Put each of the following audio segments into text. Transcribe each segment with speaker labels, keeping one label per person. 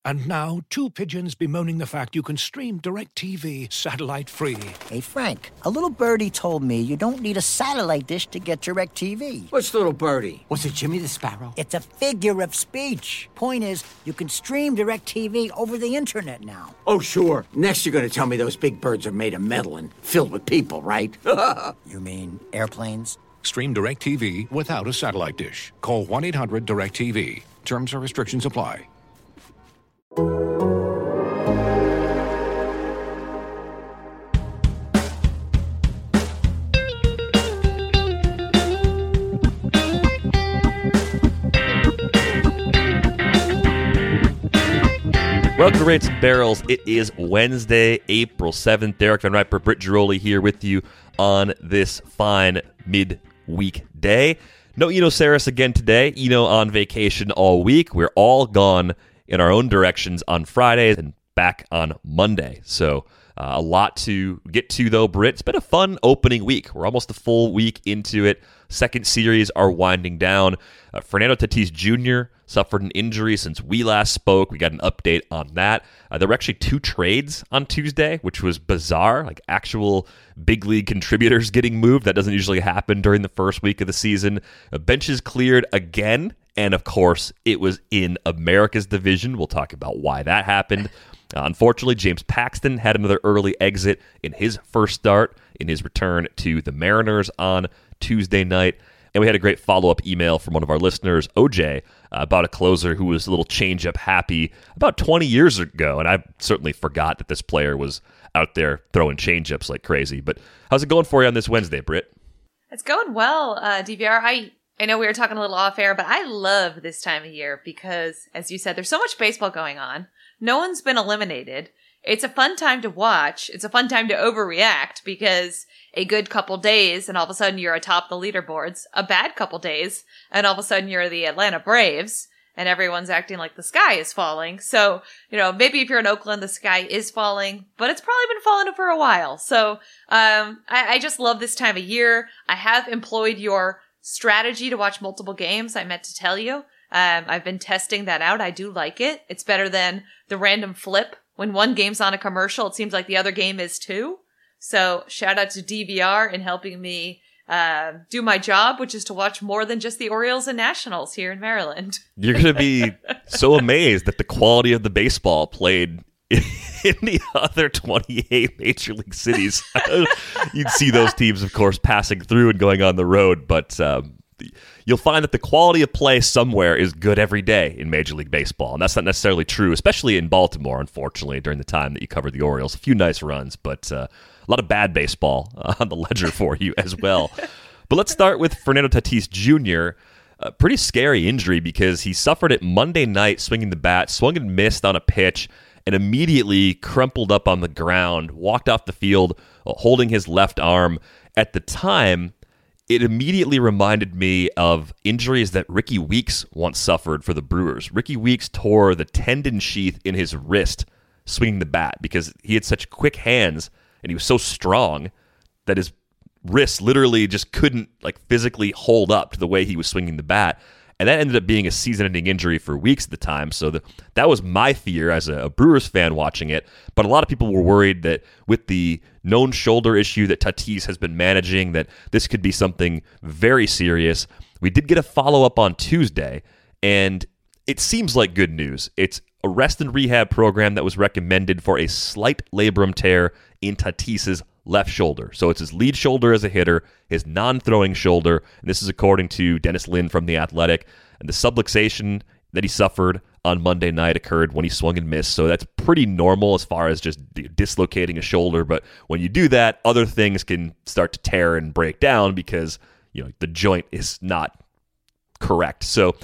Speaker 1: And now, two pigeons bemoaning the fact you can stream DirecTV satellite-free.
Speaker 2: Hey, Frank, a little birdie told me you don't need a satellite dish to get DirecTV.
Speaker 3: What's little birdie?
Speaker 4: Was it Jimmy the Sparrow?
Speaker 2: It's a figure of speech. Point is, you can stream DirecTV over the internet now.
Speaker 3: Oh, sure. Next you're going to tell me those big birds are made of metal and filled with people, right?
Speaker 2: You mean airplanes?
Speaker 1: Stream DirecTV without a satellite dish. Call 1-800-DirecTV. Terms and restrictions apply.
Speaker 5: Welcome to Rates and Barrels. It is Wednesday, April 7th. Derek Van Riper, Britt Giroli here with you on this fine midweek day. No Eno Saris again today. Eno on vacation all week. We're all gone in our own directions on Friday and back on Monday. So a lot to get to, though, Britt. It's been a fun opening week. We're almost a full week into it. Second series are winding down. Fernando Tatis Jr. suffered an injury since we last spoke. We got an update on that. There were actually two trades on Tuesday, which was bizarre, like actual big league contributors getting moved. That doesn't usually happen during the first week of the season. Benches cleared again, and of course, it was in America's division. We'll talk about why that happened. Unfortunately, James Paxton had another early exit in his first start in his return to the Mariners on Tuesday night. And we had a great follow-up email from one of our listeners, OJ, about a closer who was a little change-up happy about 20 years ago. And I certainly forgot that this player was out there throwing change-ups like crazy. But how's it going for you on this Wednesday, Britt?
Speaker 6: It's going well, DVR. I know we were talking a little off-air, but I love this time of year because, as you said, there's so much baseball going on. No one's been eliminated. It's a fun time to watch. It's a fun time to overreact because a good couple days and all of a sudden you're atop the leaderboards. A bad couple days and all of a sudden you're the Atlanta Braves and everyone's acting like the sky is falling. So, maybe if you're in Oakland, the sky is falling, but it's probably been falling for a while. So, I just love this time of year. I have employed your strategy to watch multiple games. I meant to tell you. I've been testing that out. I do like it. It's better than the random flip. When one game's on a commercial, it seems like the other game is too. So shout out to DVR in helping me do my job, which is to watch more than just the Orioles and Nationals here in Maryland.
Speaker 5: You're going to be so amazed at the quality of the baseball played in the other 28 major league cities. You'd see those teams, of course, passing through and going on the road, but you'll find that the quality of play somewhere is good every day in Major League Baseball. And that's not necessarily true, especially in Baltimore, unfortunately, during the time that you covered the Orioles. A few nice runs, but a lot of bad baseball on the ledger for you as well. But let's start with Fernando Tatis Jr., a pretty scary injury because he suffered it Monday night swinging the bat, swung and missed on a pitch, and immediately crumpled up on the ground, walked off the field holding his left arm. At the time, it immediately reminded me of injuries that Ricky Weeks once suffered for the Brewers. Ricky Weeks tore the tendon sheath in his wrist swinging the bat because he had such quick hands and he was so strong that his wrist literally just couldn't physically hold up to the way he was swinging the bat. And that ended up being a season-ending injury for Weeks at the time. So that was my fear as a Brewers fan watching it. But a lot of people were worried that with the known shoulder issue that Tatis has been managing, that this could be something very serious. We did get a follow-up on Tuesday, and it seems like good news. It's a rest and rehab program that was recommended for a slight labrum tear in Tatis's left shoulder. So it's his lead shoulder as a hitter, his non-throwing shoulder, and this is according to Dennis Lin from The Athletic. And the subluxation that he suffered on Monday night occurred when he swung and missed. So that's pretty normal as far as just dislocating a shoulder. But when you do that, other things can start to tear and break down because the joint is not correct. So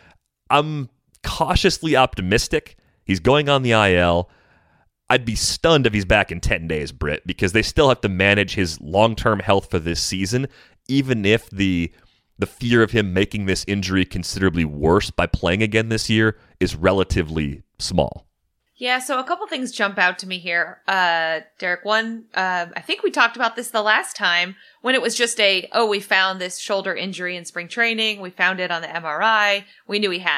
Speaker 5: I'm cautiously optimistic. He's going on the IL. I'd be stunned if he's back in 10 days, Britt, because they still have to manage his long-term health for this season, even if the fear of him making this injury considerably worse by playing again this year is relatively small.
Speaker 6: Yeah, so a couple things jump out to me here, Derek. One, I think we talked about this the last time when it was just we found this shoulder injury in spring training. We found it on the MRI. We knew he had it.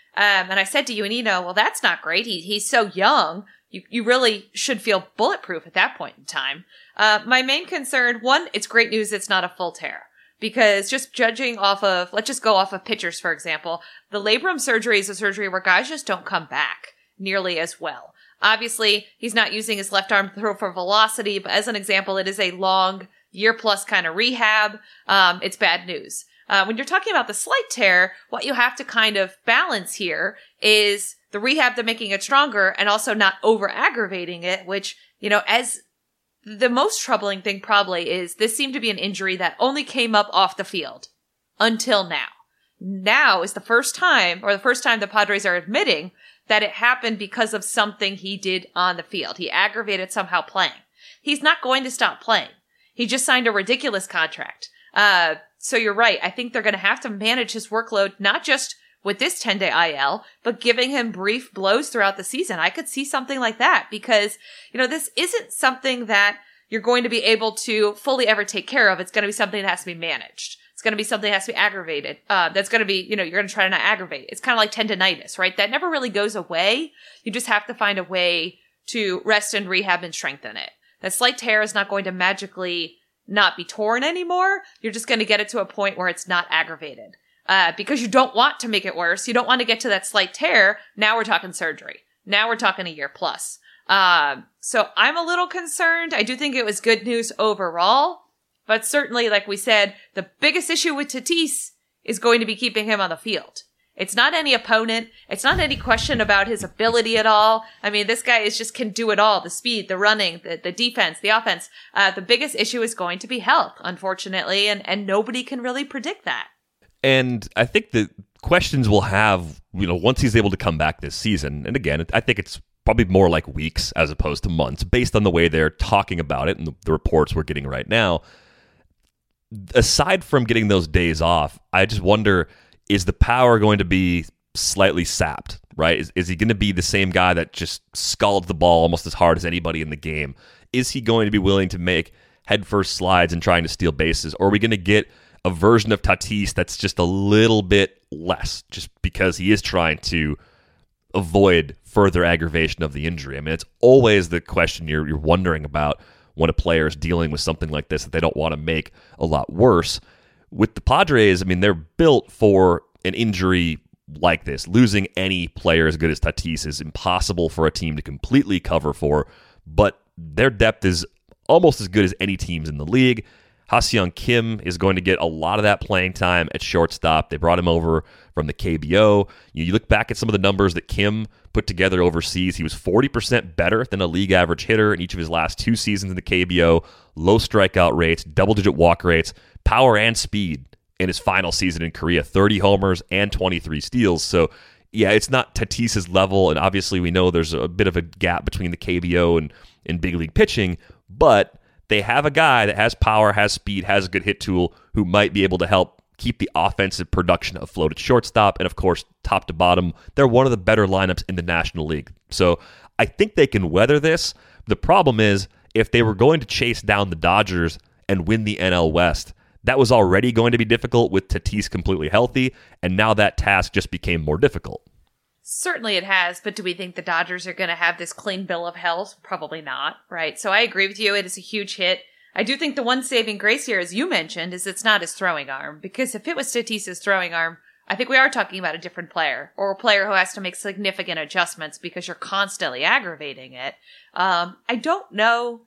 Speaker 6: And I said to you and Eno, well, that's not great. He's so young. You really should feel bulletproof at that point in time. My main concern, one, it's great news it's not a full tear. Because just judging off of, let's just go off of pitchers, for example, the labrum surgery is a surgery where guys just don't come back nearly as well. Obviously, he's not using his left arm to throw for velocity, but as an example, it is a long year-plus kind of rehab. It's bad news. When you're talking about the slight tear, what you have to kind of balance here is the rehab to making it stronger and also not over-aggravating it, which, as the most troubling thing probably is this seemed to be an injury that only came up off the field until now. Now is the first time the Padres are admitting that it happened because of something he did on the field. He aggravated somehow playing. He's not going to stop playing. He just signed a ridiculous contract. So you're right. I think they're going to have to manage his workload, not just with this 10-day IL, but giving him brief blows throughout the season. I could see something like that because, this isn't something that you're going to be able to fully ever take care of. It's going to be something that has to be managed. It's going to be something that has to be aggravated. That's going to be, you're going to try to not aggravate. It's kind of like tendonitis, right? That never really goes away. You just have to find a way to rest and rehab and strengthen it. That slight tear is not going to magically not be torn anymore. You're just going to get it to a point where it's not aggravated. Because you don't want to make it worse. You don't want to get to that slight tear. Now we're talking surgery. Now we're talking a year plus. So I'm a little concerned. I do think it was good news overall. But certainly, like we said, the biggest issue with Tatis is going to be keeping him on the field. It's not any opponent. It's not any question about his ability at all. I mean, this guy can do it all. The speed, the running, the defense, the offense. The biggest issue is going to be health, unfortunately. And nobody can really predict that.
Speaker 5: And I think the questions we'll have, once he's able to come back this season, and again, I think it's probably more like weeks as opposed to months, based on the way they're talking about it and the reports we're getting right now. Aside from getting those days off, I just wonder, is the power going to be slightly sapped, right? Is he going to be the same guy that just scalds the ball almost as hard as anybody in the game? Is he going to be willing to make headfirst slides and trying to steal bases? Or are we going to get a version of Tatis that's just a little bit less, just because he is trying to avoid further aggravation of the injury? I mean, it's always the question you're wondering about when a player is dealing with something like this that they don't want to make a lot worse. With the Padres, I mean, they're built for an injury like this. Losing any player as good as Tatis is impossible for a team to completely cover for, but their depth is almost as good as any teams in the league. Ha-Seong Kim is going to get a lot of that playing time at shortstop. They brought him over from the KBO. You look back at some of the numbers that Kim put together overseas. He was 40% better than a league average hitter in each of his last 2 seasons in the KBO. Low strikeout rates, double-digit walk rates, power and speed in his final season in Korea. 30 homers and 23 steals. So, yeah, it's not Tatis's level, and obviously we know there's a bit of a gap between the KBO and big league pitching, but they have a guy that has power, has speed, has a good hit tool who might be able to help keep the offensive production afloat at shortstop. And of course, top to bottom, they're one of the better lineups in the National League. So I think they can weather this. The problem is, if they were going to chase down the Dodgers and win the NL West, that was already going to be difficult with Tatis completely healthy. And now that task just became more difficult.
Speaker 6: Certainly it has, but do we think the Dodgers are going to have this clean bill of health? Probably not, right? So I agree with you. It is a huge hit. I do think the one saving grace here, as you mentioned, is it's not his throwing arm. Because if it was Tatis's throwing arm, I think we are talking about a different player, or a player who has to make significant adjustments because you're constantly aggravating it. I don't know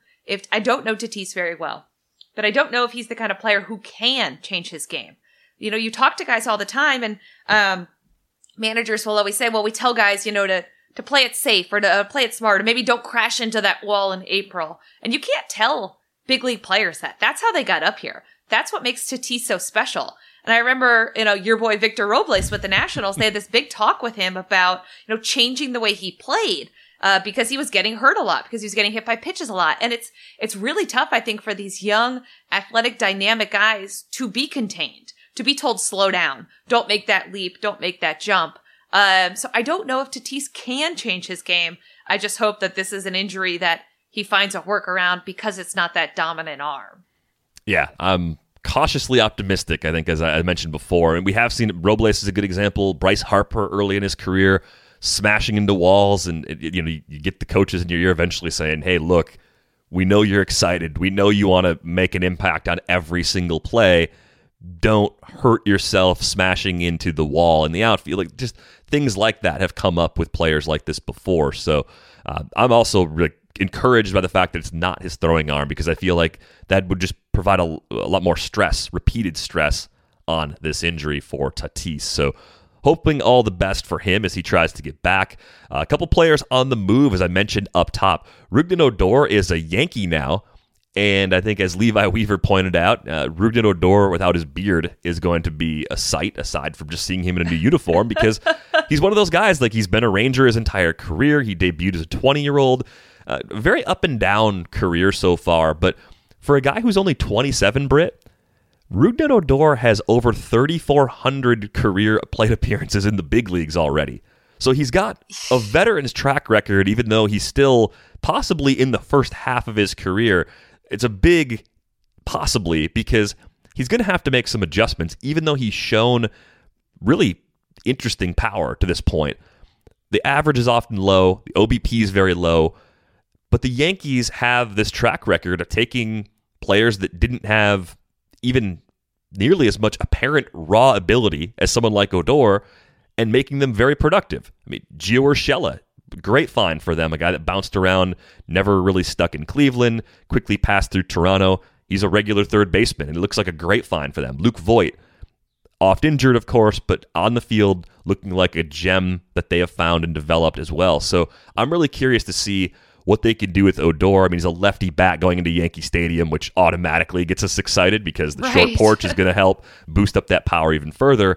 Speaker 6: Tatis very well, but I don't know if he's the kind of player who can change his game. You talk to guys all the time, and managers will always say, well, we tell guys, to play it safe or to play it smart, or maybe don't crash into that wall in April. And you can't tell big league players that. That's how they got up here. That's what makes Tatis so special. And I remember, your boy Victor Robles with the Nationals, they had this big talk with him about, changing the way he played, because he was getting hurt a lot, because he was getting hit by pitches a lot. And it's really tough, I think, for these young, athletic, dynamic guys to be contained, to be told, slow down, don't make that leap, don't make that jump. So I don't know if Tatis can change his game. I just hope that this is an injury that he finds a workaround because it's not that dominant arm.
Speaker 5: Yeah, I'm cautiously optimistic, I think, as I mentioned before. And we have seen Robles is a good example. Bryce Harper early in his career smashing into walls. And, you get the coaches in your ear eventually saying, hey, look, we know you're excited. We know you want to make an impact on every single play. Don't hurt yourself smashing into the wall in the outfield. Like, just things like that have come up with players like this before. So I'm also really encouraged by the fact that it's not his throwing arm, because I feel like that would just provide a lot more stress, repeated stress on this injury for Tatis. So hoping all the best for him as he tries to get back. A couple players on the move, as I mentioned up top. Rougned Odor is a Yankee now. And I think, as Levi Weaver pointed out, Rougned Odor without his beard is going to be a sight, aside from just seeing him in a new uniform, because he's one of those guys, like, he's been a Ranger his entire career. He debuted as a 20-year-old. Very up and down career so far, but for a guy who's only 27, Britt, Rougned Odor has over 3,400 career plate appearances in the big leagues already. So he's got a veteran's track record, even though he's still possibly in the first half of his career. It's a big possibly, because he's going to have to make some adjustments, even though he's shown really interesting power to this point. The average is often low. The OBP is very low. But the Yankees have this track record of taking players that didn't have even nearly as much apparent raw ability as someone like Odor and making them very productive. I mean, Gio Urshela, great find for them, a guy that bounced around, never really stuck in Cleveland, quickly passed through Toronto. He's a regular third baseman, and it looks like a great find for them. Luke Voit, oft injured, of course, but on the field looking like a gem that they have found and developed as well. So I'm really curious to see what they can do with Odor. I mean, he's a lefty bat going into Yankee Stadium, which automatically gets us excited because the short porch is going to help boost up that power even further.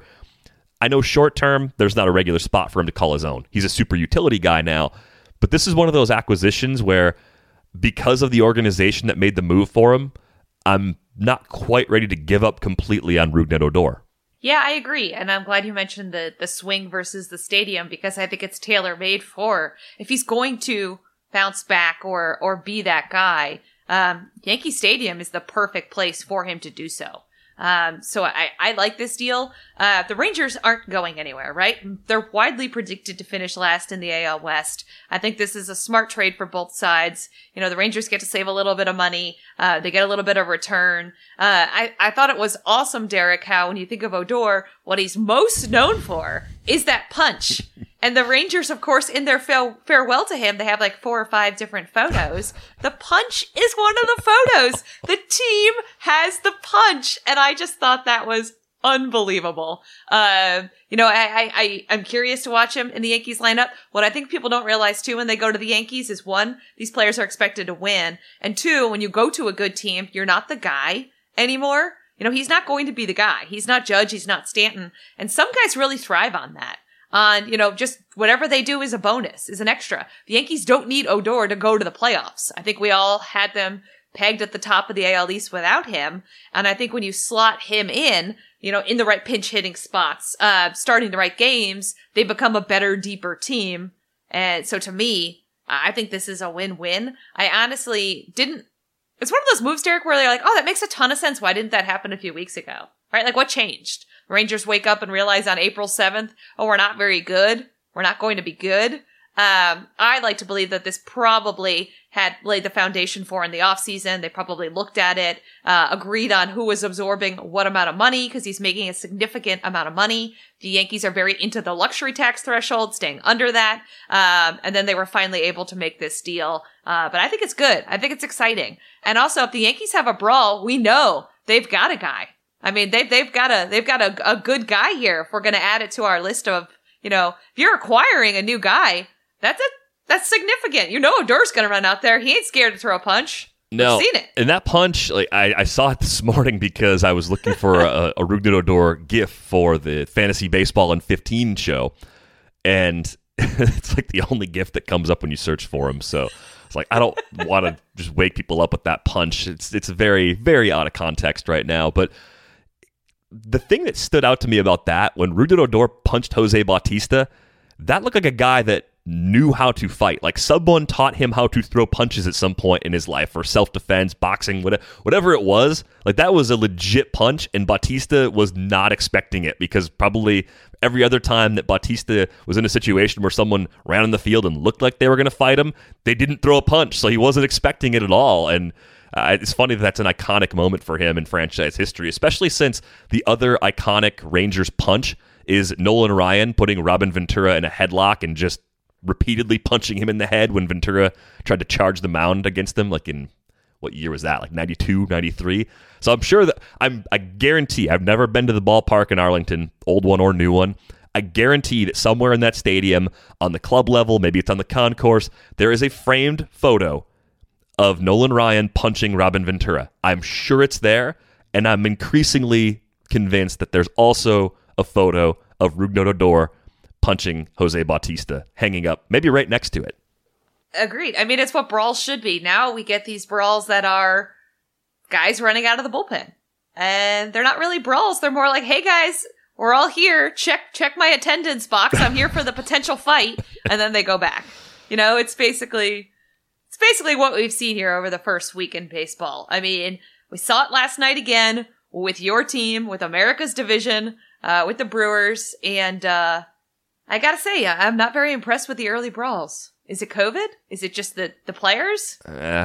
Speaker 5: I know short term, there's not a regular spot for him to call his own. He's a super utility guy now, but this is one of those acquisitions where, because of the organization that made the move for him, I'm not quite ready to give up completely on Rougned Odor.
Speaker 6: Yeah, I agree. And I'm glad you mentioned the swing versus the stadium, because I think it's tailor-made for, if he's going to bounce back or be that guy, Yankee Stadium is the perfect place for him to do so. So I like this deal. The Rangers aren't going anywhere, right? They're widely predicted to finish last in the AL West. I think this is a smart trade for both sides. You know, the Rangers get to save a little bit of money. They get a little bit of return. I thought it was awesome, Derek, how when you think of Odor, what he's most known for is that punch. And the Rangers, of course, in their farewell to him, they have like 4 or 5 different photos. The punch is one of the photos. The team has the punch. And I just thought that was unbelievable. I'm curious to watch him in the Yankees lineup. What I think people don't realize too when they go to the Yankees is, 1, these players are expected to win. And 2, when you go to a good team, you're not the guy anymore. You know, he's not going to be the guy. He's not Judge. He's not Stanton. And some guys really thrive on that. Just whatever they do is a bonus, is an extra. The Yankees don't need Odor to go to the playoffs. I think we all had them pegged at the top of the AL East without him. And I think when you slot him in the right pinch hitting spots, starting the right games, they become a better, deeper team. And so to me, I think this is a win-win. I honestly didn't. It's one of those moves, Derek, where they're like, oh, that makes a ton of sense. Why didn't that happen a few weeks ago? Right? Like, what changed? Rangers wake up and realize on April 7th, oh, we're not very good. We're not going to be good. I like to believe that this probably had laid the foundation for in the offseason. They probably looked at it, agreed on who was absorbing what amount of money, because he's making a significant amount of money. The Yankees are very into the luxury tax threshold, staying under that. And then they were finally able to make this deal. But I think it's good. I think it's exciting. And also, if the Yankees have a brawl, we know they've got a guy. I mean, they've got a good guy here. If we're going to add it to our list of, if you're acquiring a new guy, that's significant. Odor's going to run out there. He ain't scared to throw a punch.
Speaker 5: No,
Speaker 6: I've seen it.
Speaker 5: And that punch, like I saw it this morning because I was looking for a Rougned Odor GIF for the Fantasy Baseball in 15 show, and it's like the only GIF that comes up when you search for him. So it's like, I don't want to just wake people up with that punch. It's very, very out of context right now, but the thing that stood out to me about that, when Rougned Odor punched Jose Bautista, that looked like a guy that knew how to fight. Like someone taught him how to throw punches at some point in his life, or self-defense, boxing, whatever it was. Like that was a legit punch, and Bautista was not expecting it, because probably every other time that Bautista was in a situation where someone ran on the field and looked like they were going to fight him, they didn't throw a punch, so he wasn't expecting it at all. And it's funny that that's an iconic moment for him in franchise history, especially since the other iconic Rangers punch is Nolan Ryan putting Robin Ventura in a headlock and just repeatedly punching him in the head when Ventura tried to charge the mound against him, like in, what year was that, like 92, 93? So I'm sure that, I guarantee, I've never been to the ballpark in Arlington, old one or new one, I guarantee that somewhere in that stadium, on the club level, maybe it's on the concourse, there is a framed photo of Nolan Ryan punching Robin Ventura. I'm sure it's there, and I'm increasingly convinced that there's also a photo of Rougned Odor punching Jose Bautista, hanging up, maybe right next to it.
Speaker 6: Agreed. I mean, it's what brawls should be. Now we get these brawls that are guys running out of the bullpen. And they're not really brawls. They're more like, hey guys, we're all here. Check my attendance box. I'm here for the potential fight. And then they go back. You know, it's basically what we've seen here over the first week in baseball. I mean, we saw it last night again with your team, with America's division, with the Brewers, and I gotta say, I'm not very impressed with the early brawls. Is it COVID? Is it just the players?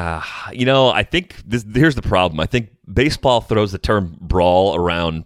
Speaker 5: I think here's the problem. I think baseball throws the term brawl around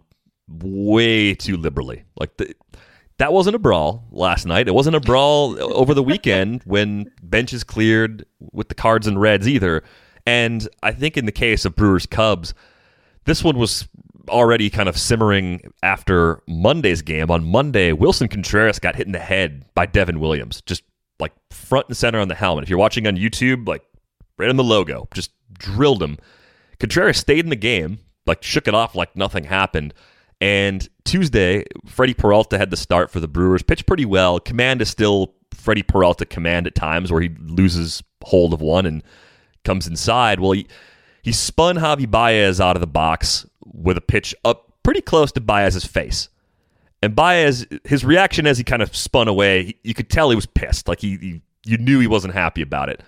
Speaker 5: way too liberally. Like that wasn't a brawl last night. It wasn't a brawl over the weekend when benches cleared with the Cards and Reds either. And I think in the case of Brewers Cubs, this one was already kind of simmering after Monday's game. On Monday, Wilson Contreras got hit in the head by Devin Williams, just like front and center on the helmet. If you're watching on YouTube, like right on the logo, just drilled him. Contreras stayed in the game, like shook it off like nothing happened. And Tuesday, Freddie Peralta had the start for the Brewers, pitched pretty well. Command is still Freddie Peralta command at times, where he loses hold of one and comes inside. Well, he spun Javi Baez out of the box with a pitch up pretty close to Baez's face. And Baez, his reaction as he kind of spun away, you could tell he was pissed. Like you knew he wasn't happy about it.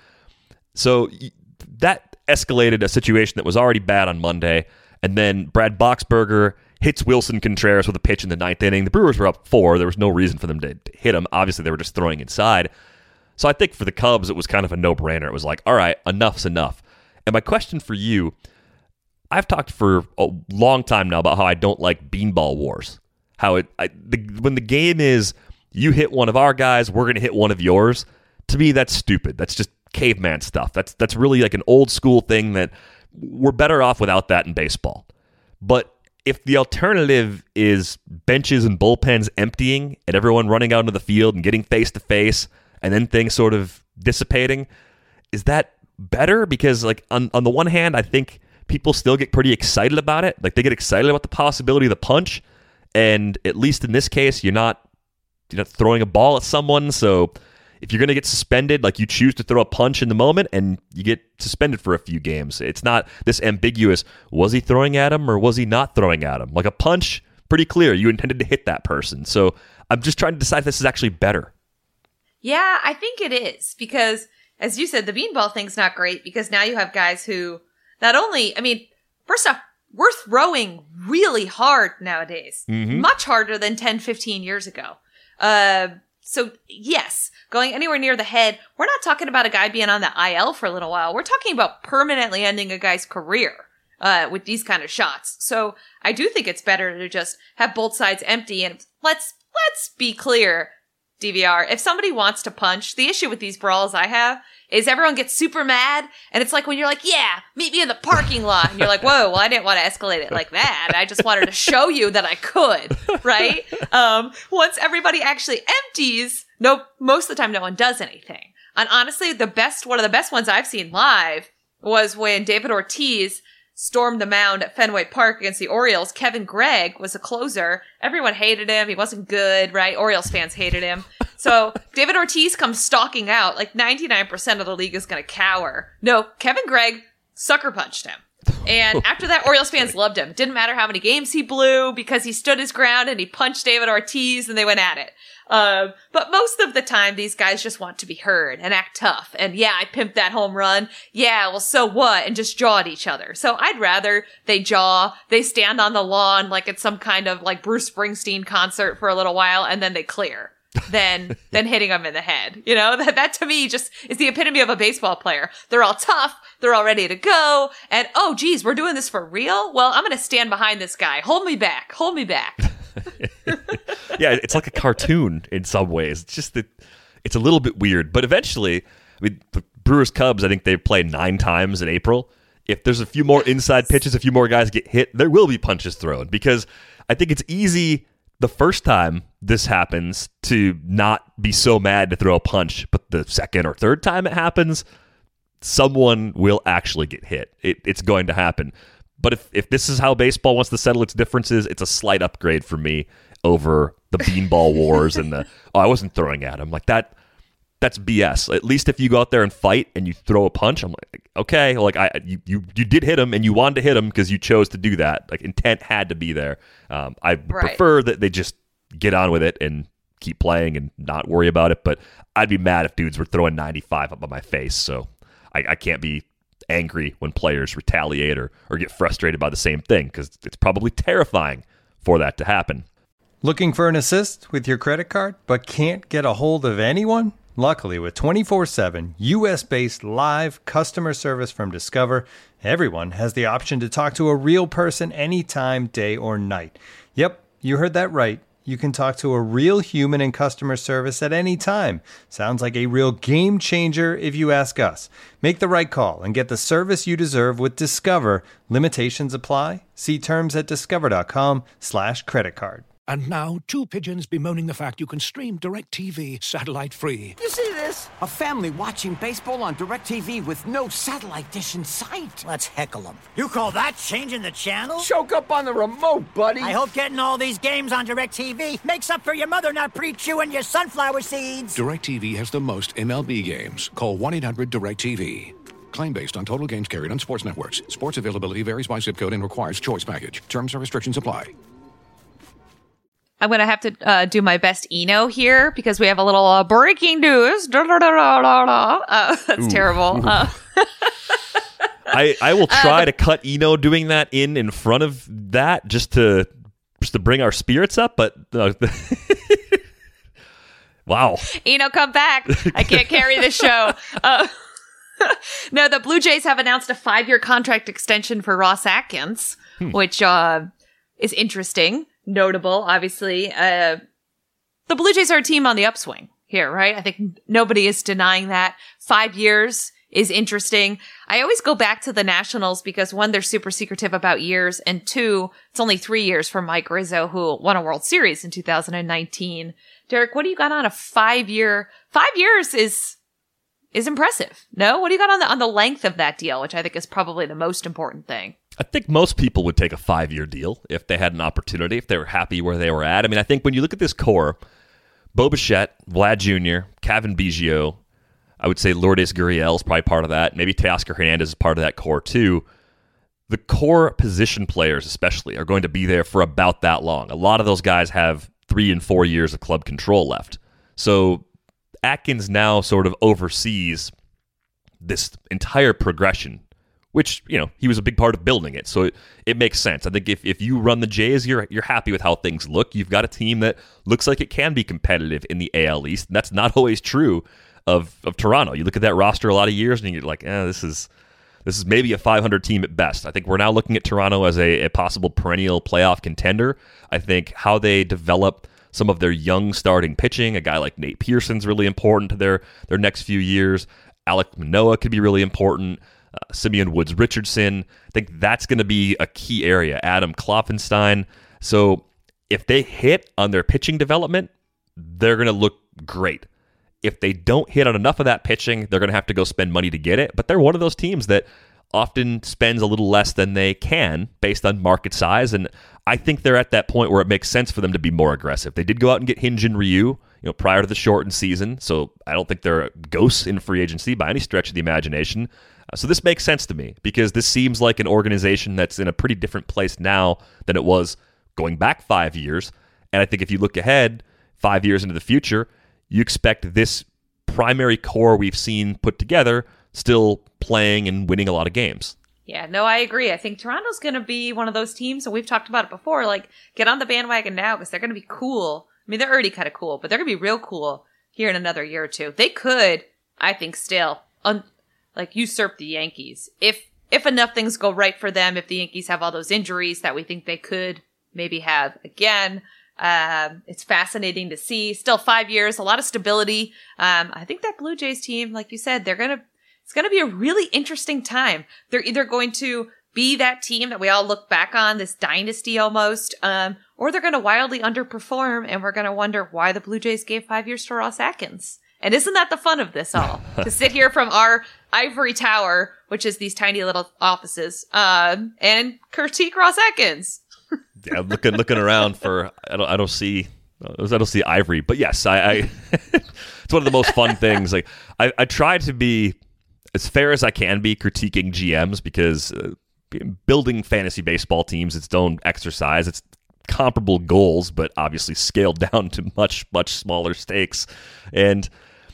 Speaker 5: So that escalated a situation that was already bad on Monday. And then Brad Boxberger hits Wilson Contreras with a pitch in the ninth inning. The Brewers were up 4. There was no reason for them to hit him. Obviously, they were just throwing inside. So I think for the Cubs, it was kind of a no-brainer. It was like, all right, enough's enough. And my question for you, I've talked for a long time now about how I don't like beanball wars. How when the game is, you hit one of our guys, we're going to hit one of yours. To me, that's stupid. That's just caveman stuff. That's really like an old school thing that we're better off without that in baseball. But if the alternative is benches and bullpens emptying and everyone running out into the field and getting face to face and then things sort of dissipating, is that better? Because like on the one hand, I think people still get pretty excited about it. Like they get excited about the possibility of the punch. And at least in this case, you're not throwing a ball at someone. So if you're going to get suspended, like you choose to throw a punch in the moment and you get suspended for a few games. It's not this ambiguous, was he throwing at him or was he not throwing at him? Like a punch, pretty clear. You intended to hit that person. So I'm just trying to decide if this is actually better.
Speaker 6: Yeah, I think it is. Because as you said, the beanball thing's not great because now you have guys who not only, first off, we're throwing really hard nowadays. Mm-hmm. Much harder than 10, 15 years ago. So yes, going anywhere near the head, we're not talking about a guy being on the IL for a little while. We're talking about permanently ending a guy's career with these kind of shots. So I do think it's better to just have both sides empty. And let's be clear, DVR, if somebody wants to punch, the issue with these brawls I have is everyone gets super mad, and it's like when you're like, yeah, meet me in the parking lot, and you're like, whoa, well, I didn't want to escalate it like that. I just wanted to show you that I could, right? Once everybody actually empties, most of the time no one does anything. And honestly, one of the best ones I've seen live was when David Ortiz stormed the mound at Fenway Park against the Orioles. Kevin Gregg was a closer. Everyone hated him. He wasn't good, right? Orioles fans hated him. So David Ortiz comes stalking out. Like 99% of the league is going to cower. No, Kevin Gregg sucker punched him. And after that, Orioles fans loved him. Didn't matter how many games he blew because he stood his ground and he punched David Ortiz and they went at it. But most of the time, these guys just want to be heard and act tough. And yeah, I pimped that home run. Yeah, well, so what? And just jaw at each other. So I'd rather they stand on the lawn like it's some kind of like Bruce Springsteen concert for a little while and then they clear. than hitting them in the head. You know, that to me just is the epitome of a baseball player. They're all tough. They're all ready to go. And, oh, geez, we're doing this for real? Well, I'm going to stand behind this guy. Hold me back. Hold me back.
Speaker 5: Yeah, it's like a cartoon in some ways. It's just that it's a little bit weird. But eventually, I mean, the Brewers Cubs, I think they play 9 times in April. If there's a few more inside pitches, a few more guys get hit, there will be punches thrown. Because I think it's easy the first time this happens to not be so mad to throw a punch, but the second or third time it happens, someone will actually get hit. It's going to happen. But if this is how baseball wants to settle its differences, it's a slight upgrade for me over the beanball wars and I wasn't throwing at him. Like that's BS. At least if you go out there and fight and you throw a punch, I'm like, okay, like you did hit him and you wanted to hit him because you chose to do that. Like intent had to be there. I prefer that they just get on with it and keep playing and not worry about it. But I'd be mad if dudes were throwing 95 up on my face. So I can't be angry when players retaliate or get frustrated by the same thing because it's probably terrifying for that to happen.
Speaker 4: Looking for an assist with your credit card but can't get a hold of anyone? Luckily, with 24/7 U.S.-based live customer service from Discover, everyone has the option to talk to a real person anytime, day or night. Yep, you heard that right. You can talk to a real human in customer service at any time. Sounds like a real game changer if you ask us. Make the right call and get the service you deserve with Discover. Limitations apply. See terms at discover.com/creditcard.
Speaker 1: And now, 2 pigeons bemoaning the fact you can stream DirecTV satellite-free.
Speaker 3: You see this? A family watching baseball on DirecTV with no satellite dish in sight.
Speaker 2: Let's heckle them. You call that changing the channel?
Speaker 3: Choke up on the remote, buddy.
Speaker 2: I hope getting all these games on DirecTV makes up for your mother not pre-chewing your sunflower seeds.
Speaker 1: DirecTV has the most MLB games. Call 1-800-DirecTV. Claim based on total games carried on sports networks. Sports availability varies by zip code and requires choice package. Terms and restrictions apply.
Speaker 6: I'm going to have to do my best Eno here because we have a little breaking news. That's terrible.
Speaker 5: I will try to cut Eno doing that in front of that just to bring our spirits up, but wow.
Speaker 6: Eno, come back. I can't carry the show. No, the Blue Jays have announced a 5-year contract extension for Ross Atkins, which is interesting. Notable, obviously. The Blue Jays are a team on the upswing here, right? I think nobody is denying that. 5 years is interesting. I always go back to the Nationals because 1, they're super secretive about years, and 2, it's only 3 years for Mike Rizzo, who won a World Series in 2019. Derek, what do you got on a 5-year? 5 years is impressive. No? What do you got on the length of that deal, which I think is probably the most important thing?
Speaker 5: I think most people would take a 5-year deal if they had an opportunity, if they were happy where they were at. I mean, I think when you look at this core, Bo Bichette, Vlad Jr., Cavan Biggio, I would say Lourdes Gurriel is probably part of that. Maybe Teoscar Hernandez is part of that core too. The core position players especially are going to be there for about that long. A lot of those guys have 3 and 4 years of club control left. So Atkins now sort of oversees this entire progression, which, you know, he was a big part of building it. So it makes sense. I think if you run the Jays, you're happy with how things look. You've got a team that looks like it can be competitive in the AL East. And that's not always true of Toronto. You look at that roster a lot of years and you're like, this is maybe a 500 team at best. I think we're now looking at Toronto as a possible perennial playoff contender. I think how they develop some of their young starting pitching, a guy like Nate Pearson's really important to their next few years. Alek Manoah could be really important. Simeon Woods Richardson. I think that's going to be a key area. Adam Klopfenstein. So if they hit on their pitching development, they're going to look great. If they don't hit on enough of that pitching, they're going to have to go spend money to get it. But they're one of those teams that often spends a little less than they can based on market size. And I think they're at that point where it makes sense for them to be more aggressive. They did go out and get Hyun-Jin Ryu, prior to the shortened season. So I don't think they're ghosts in free agency by any stretch of the imagination. So this makes sense to me because this seems like an organization that's in a pretty different place now than it was going back 5 years. And I think if you look ahead 5 years into the future, you expect this primary core we've seen put together still playing and winning a lot of games.
Speaker 6: Yeah, no, I agree. I think Toronto's going to be one of those teams, and we've talked about it before, like, get on the bandwagon now because they're going to be cool. I mean, they're already kind of cool, but they're going to be real cool here in another year or two. They could, I think, still, usurp the Yankees. If enough things go right for them, if the Yankees have all those injuries that we think they could maybe have again. It's fascinating to see. Still 5 years, a lot of stability. I think that Blue Jays team, like you said, it's going to be a really interesting time. They're either going to be that team that we all look back on, this dynasty almost, or they're going to wildly underperform, and we're going to wonder why the Blue Jays gave 5 years to Ross Atkins. And isn't that the fun of this all? To sit here from our ivory tower, which is these tiny little offices, and critique Ross Atkins.
Speaker 5: Yeah, looking around for I don't see ivory, but yes, I it's one of the most fun things. Like I try to be as fair as I can be critiquing GMs because building fantasy baseball teams, its own exercise. It's comparable goals, but obviously scaled down to much smaller stakes. And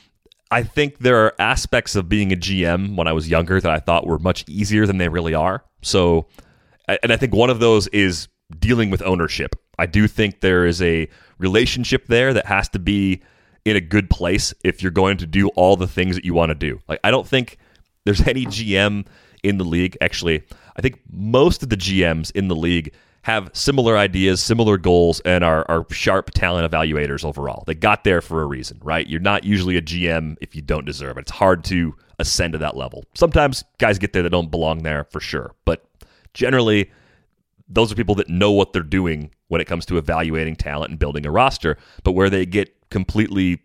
Speaker 5: I think there are aspects of being a GM when I was younger that I thought were much easier than they really are. So, and I think one of those is dealing with ownership. I do think there is a relationship there that has to be in a good place if you're going to do all the things that you want to do. Like, I don't think there's any GM in the league. Actually, I think most of the GMs in the league have similar ideas, similar goals, and are sharp talent evaluators overall. They got there for a reason, right? You're not usually a GM if you don't deserve it. It's hard to ascend to that level. Sometimes guys get there that don't belong there for sure, but generally, those are people that know what they're doing when it comes to evaluating talent and building a roster. But where they get completely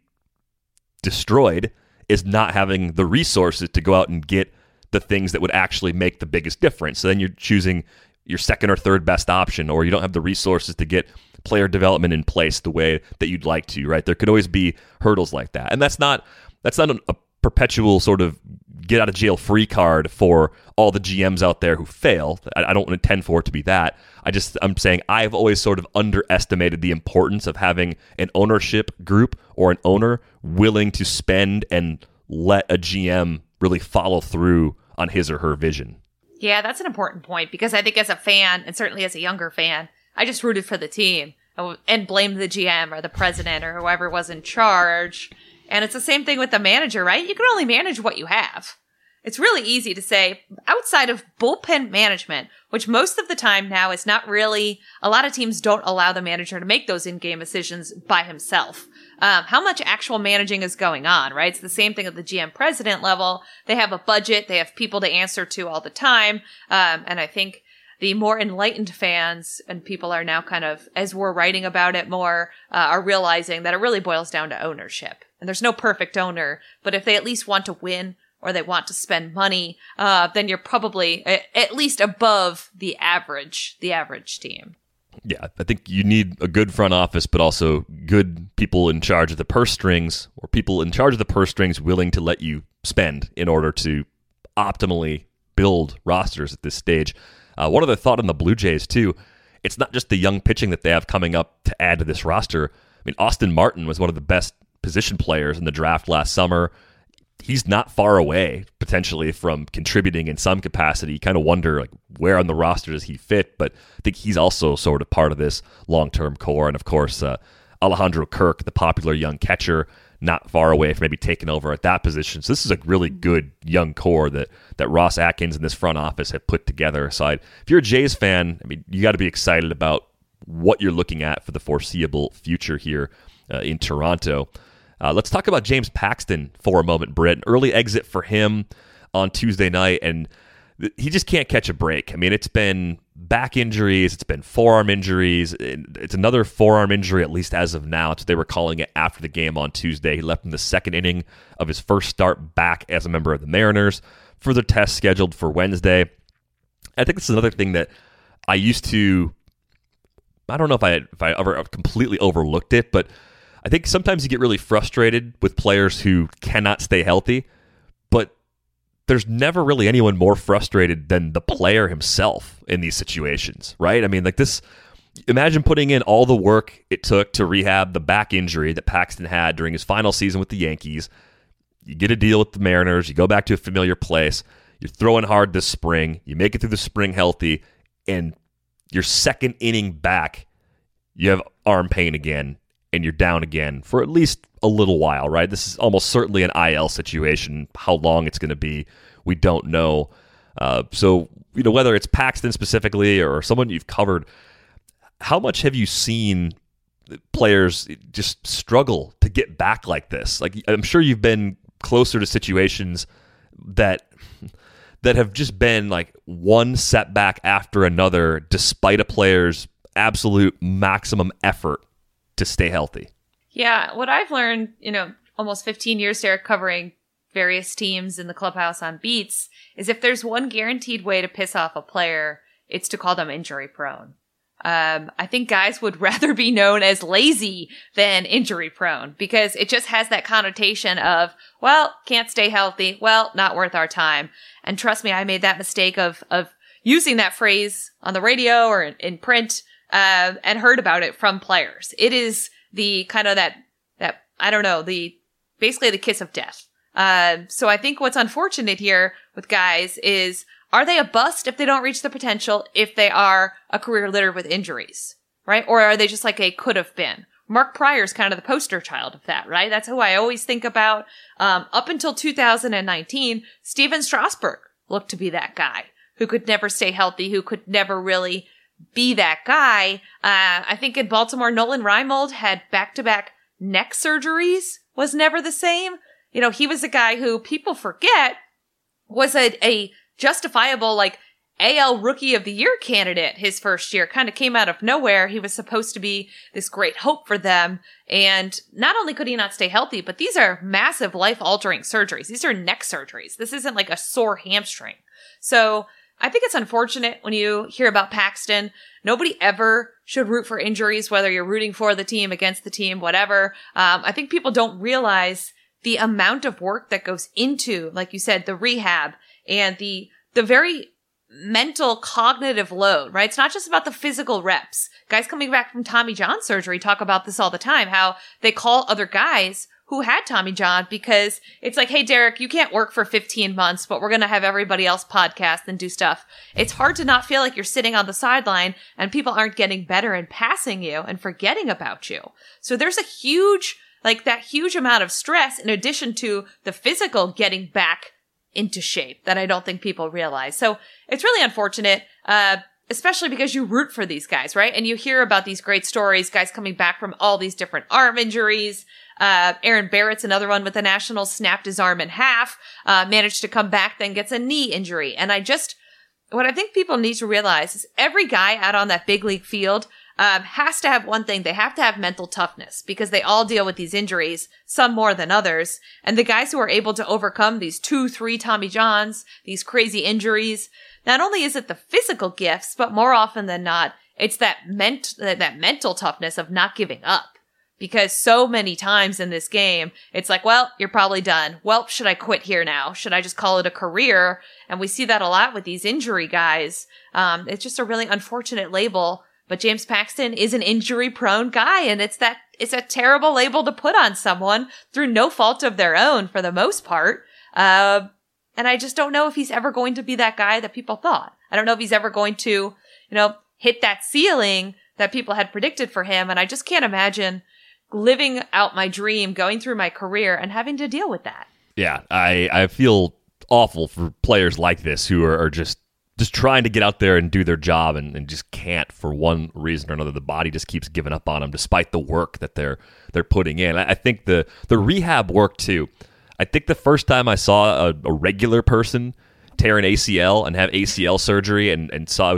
Speaker 5: destroyed is not having the resources to go out and get the things that would actually make the biggest difference. So then you're choosing your second or third best option, or you don't have the resources to get player development in place the way that you'd like to, right? There could always be hurdles like that. And that's not a perpetual sort of get out of jail free card for all the GMs out there who fail. I don't intend for it to be that. I'm saying I've always sort of underestimated the importance of having an ownership group or an owner willing to spend and let a GM really follow through on his or her vision.
Speaker 6: Yeah, that's an important point because I think as a fan, and certainly as a younger fan, I just rooted for the team and blamed the GM or the president or whoever was in charge. And it's the same thing with the manager, right? You can only manage what you have. It's really easy to say, outside of bullpen management, which most of the time now is not really, a lot of teams don't allow the manager to make those in-game decisions by himself. How much actual managing is going on, right? It's the same thing at the GM president level. They have a budget. They have people to answer to all the time. And I think the more enlightened fans and people are now kind of, as we're writing about it more, are realizing that it really boils down to ownership. And there's no perfect owner, but if they at least want to win or they want to spend money, then you're probably at least above the average team.
Speaker 5: Yeah, I think you need a good front office, but also good people in charge of the purse strings, or people in charge of the purse strings willing to let you spend in order to optimally build rosters at this stage. One other thought on the Blue Jays, too. It's not just the young pitching that they have coming up to add to this roster. I mean, Austin Martin was one of the best position players in the draft last summer. He's not far away, potentially, from contributing in some capacity. You kind of wonder, like, where on the roster does he fit? But I think he's also sort of part of this long-term core. And, of course, Alejandro Kirk, the popular young catcher, not far away from maybe taking over at that position. So this is a really good young core that Ross Atkins and this front office have put together. If you're a Jays fan, I mean, you got to be excited about what you're looking at for the foreseeable future here in Toronto. Let's talk about James Paxton for a moment, Britt. An early exit for him on Tuesday night, and he just can't catch a break. I mean, it's been back injuries, it's been forearm injuries. It's another forearm injury, at least as of now. That's what they were calling it after the game on Tuesday. He left in the second inning of his first start back as a member of the Mariners. Further tests scheduled for Wednesday. I think this is another thing that I don't know if I ever completely overlooked it, but I think sometimes you get really frustrated with players who cannot stay healthy, but there's never really anyone more frustrated than the player himself in these situations, right? I mean, like this, imagine putting in all the work it took to rehab the back injury that Paxton had during his final season with the Yankees. You get a deal with the Mariners, you go back to a familiar place, you're throwing hard this spring, you make it through the spring healthy, and your second inning back, you have arm pain again, and you're down again for at least a little while, right? This is almost certainly an IL situation. How long it's going to be, we don't know. So, whether it's Paxton specifically or someone you've covered, how much have you seen players just struggle to get back like this? Like, I'm sure you've been closer to situations that have just been like one setback after another, despite a player's absolute maximum effort to stay healthy.
Speaker 6: Yeah, what I've learned, almost 15 years there covering various teams in the clubhouse on beats, is if there's one guaranteed way to piss off a player, it's to call them injury prone. I think guys would rather be known as lazy than injury prone because it just has that connotation of, well, can't stay healthy. Well, not worth our time. And trust me, I made that mistake of using that phrase on the radio or in print, and heard about it from players. It is the kind of that, I don't know, basically the kiss of death. So I think what's unfortunate here with guys is, are they a bust if they don't reach the potential, if they are a career littered with injuries, right? Or are they just like a could have been? Mark Pryor's kind of the poster child of that, right? That's who I always think about. Up until 2019, Steven Strasburg looked to be that guy who could never stay healthy, who could never really be that guy. I think in Baltimore, Nolan Reimold had back-to-back neck surgeries, was never the same. He was a guy who people forget was a justifiable, like, AL Rookie of the Year candidate his first year. Kind of came out of nowhere. He was supposed to be this great hope for them. And not only could he not stay healthy, but these are massive life-altering surgeries. These are neck surgeries. This isn't like a sore hamstring. So I think it's unfortunate when you hear about Paxton. Nobody ever should root for injuries, whether you're rooting for the team, against the team, whatever. I think people don't realize the amount of work that goes into, like you said, the rehab and the very mental cognitive load, right? It's not just about the physical reps. Guys coming back from Tommy John surgery talk about this all the time, how they call other guys who had Tommy John because it's like, hey, Derek, you can't work for 15 months, but we're going to have everybody else podcast and do stuff. It's hard to not feel like you're sitting on the sideline and people aren't getting better and passing you and forgetting about you. So there's a huge, that huge amount of stress in addition to the physical getting back into shape that I don't think people realize. So it's really unfortunate, especially because you root for these guys, right? And you hear about these great stories, guys coming back from all these different arm injuries. Aaron Barrett's another one with the Nationals, snapped his arm in half, managed to come back, then gets a knee injury. And what I think people need to realize is every guy out on that big league field has to have one thing. They have to have mental toughness because they all deal with these injuries, some more than others. And the guys who are able to overcome these 2-3 Tommy Johns, these crazy injuries, not only is it the physical gifts, but more often than not, it's that mental toughness of not giving up. Because so many times in this game, it's like, well, you're probably done. Well, should I quit here now? Should I just call it a career? And we see that a lot with these injury guys. It's just a really unfortunate label. But James Paxton is an injury-prone guy, and it's a terrible label to put on someone through no fault of their own for the most part. And I just don't know if he's ever going to be that guy that people thought. I don't know if he's ever going to, hit that ceiling that people had predicted for him. And I just can't imagine living out my dream, going through my career, and having to deal with that.
Speaker 5: Yeah, I feel awful for players like this who are just trying to get out there and do their job and just can't for one reason or another. The body just keeps giving up on them despite the work that they're putting in. I think the rehab work too. I think the first time I saw a regular person tear an ACL and have ACL surgery and saw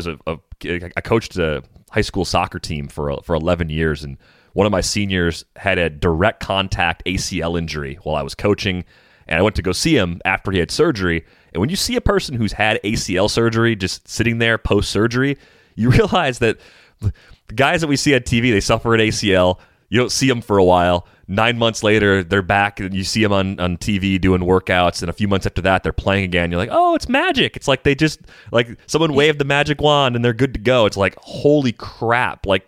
Speaker 5: I coached a high school soccer team for 11 years, and one of my seniors had a direct contact ACL injury while I was coaching, and I went to go see him after he had surgery. And when you see a person who's had ACL surgery just sitting there post-surgery, you realize that the guys that we see on TV, they suffer an ACL. You don't see them for a while. 9 months later, they're back, and you see them on TV doing workouts, and a few months after that, they're playing again. You're like, oh, it's magic. It's like they just, like, someone waved the magic wand, and they're good to go. It's like, holy crap. Like,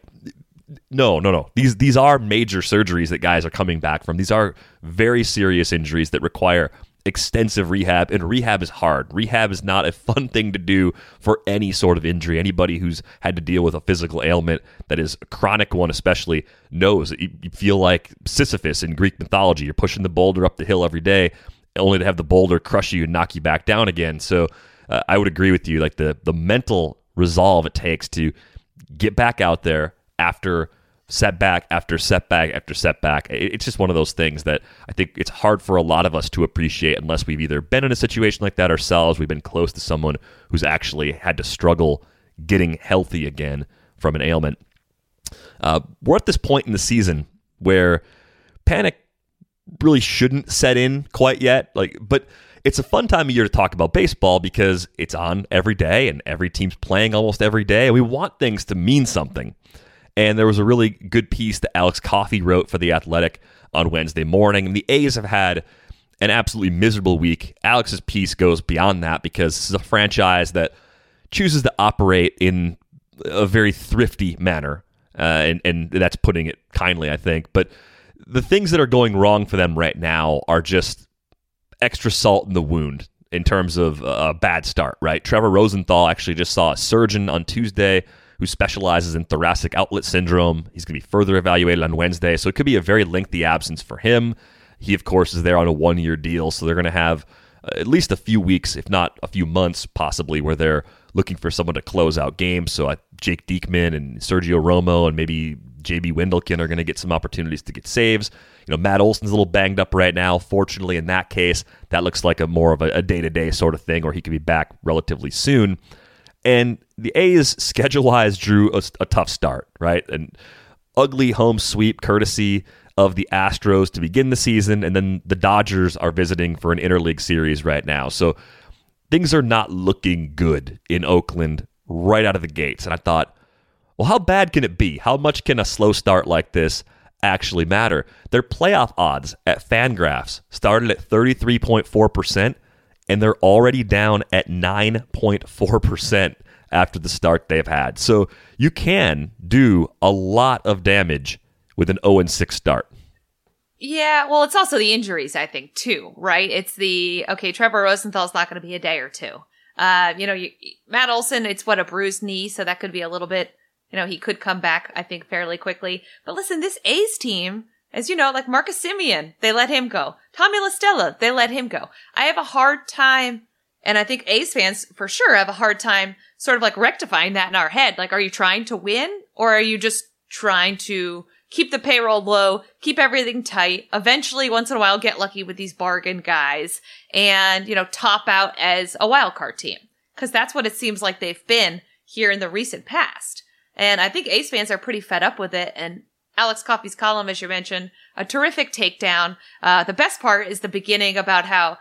Speaker 5: no. These are major surgeries that guys are coming back from. These are very serious injuries that require extensive rehab, and rehab is hard. Rehab is not a fun thing to do for any sort of injury. Anybody who's had to deal with a physical ailment that is a chronic one especially knows you feel like Sisyphus in Greek mythology. You're pushing the boulder up the hill every day only to have the boulder crush you and knock you back down again. So I would agree with you, like the mental resolve it takes to get back out there after setback after setback after setback. It's just one of those things that I think it's hard for a lot of us to appreciate unless we've either been in a situation like that ourselves, we've been close to someone who's actually had to struggle getting healthy again from an ailment. We're at this point in the season where panic really shouldn't set in quite yet. But it's a fun time of year to talk about baseball because it's on every day and every team's playing almost every day, and we want things to mean something. And there was a really good piece that Alex Coffey wrote for The Athletic on Wednesday morning. And the A's have had an absolutely miserable week. Alex's piece goes beyond that because this is a franchise that chooses to operate in a very thrifty manner. And that's putting it kindly, I think. But the things that are going wrong for them right now are just extra salt in the wound in terms of a bad start, right? Trevor Rosenthal actually just saw a surgeon on Tuesday who specializes in thoracic outlet syndrome. He's going to be further evaluated on Wednesday, so it could be a very lengthy absence for him. He, of course, is there on a one-year deal, so they're going to have at least a few weeks, if not a few months, possibly, where they're looking for someone to close out games. So Jake Diekman and Sergio Romo and maybe J.B. Wendelken are going to get some opportunities to get saves. You know, Matt Olson's a little banged up right now. Fortunately, in that case, that looks like more of a day-to-day sort of thing where he could be back relatively soon. And the A's, schedule-wise, drew a tough start, right? An ugly home sweep courtesy of the Astros to begin the season, and then the Dodgers are visiting for an interleague series right now. So things are not looking good in Oakland right out of the gates. And I thought, well, how bad can it be? How much can a slow start like this actually matter? Their playoff odds at Fangraphs started at 33.4%. And they're already down at 9.4% after the start they've had. So you can do a lot of damage with an 0-6 start.
Speaker 6: Yeah, well, it's also the injuries, I think, too, right? It's Trevor Rosenthal's not going to be a day or two. Matt Olson, it's a bruised knee, so that could be a little bit, he could come back, I think, fairly quickly. But listen, this A's team, as you know, like Marcus Semien, they let him go. Tommy La Stella, they let him go. I have a hard time, and I think A's fans for sure have a hard time sort of like rectifying that in our head. Like, are you trying to win, or are you just trying to keep the payroll low, keep everything tight, eventually once in a while get lucky with these bargain guys and, top out as a wild card team? Because that's what it seems like they've been here in the recent past. And I think A's fans are pretty fed up with it. And Alex Coffey's column, as you mentioned, a terrific takedown. The best part is the beginning about how,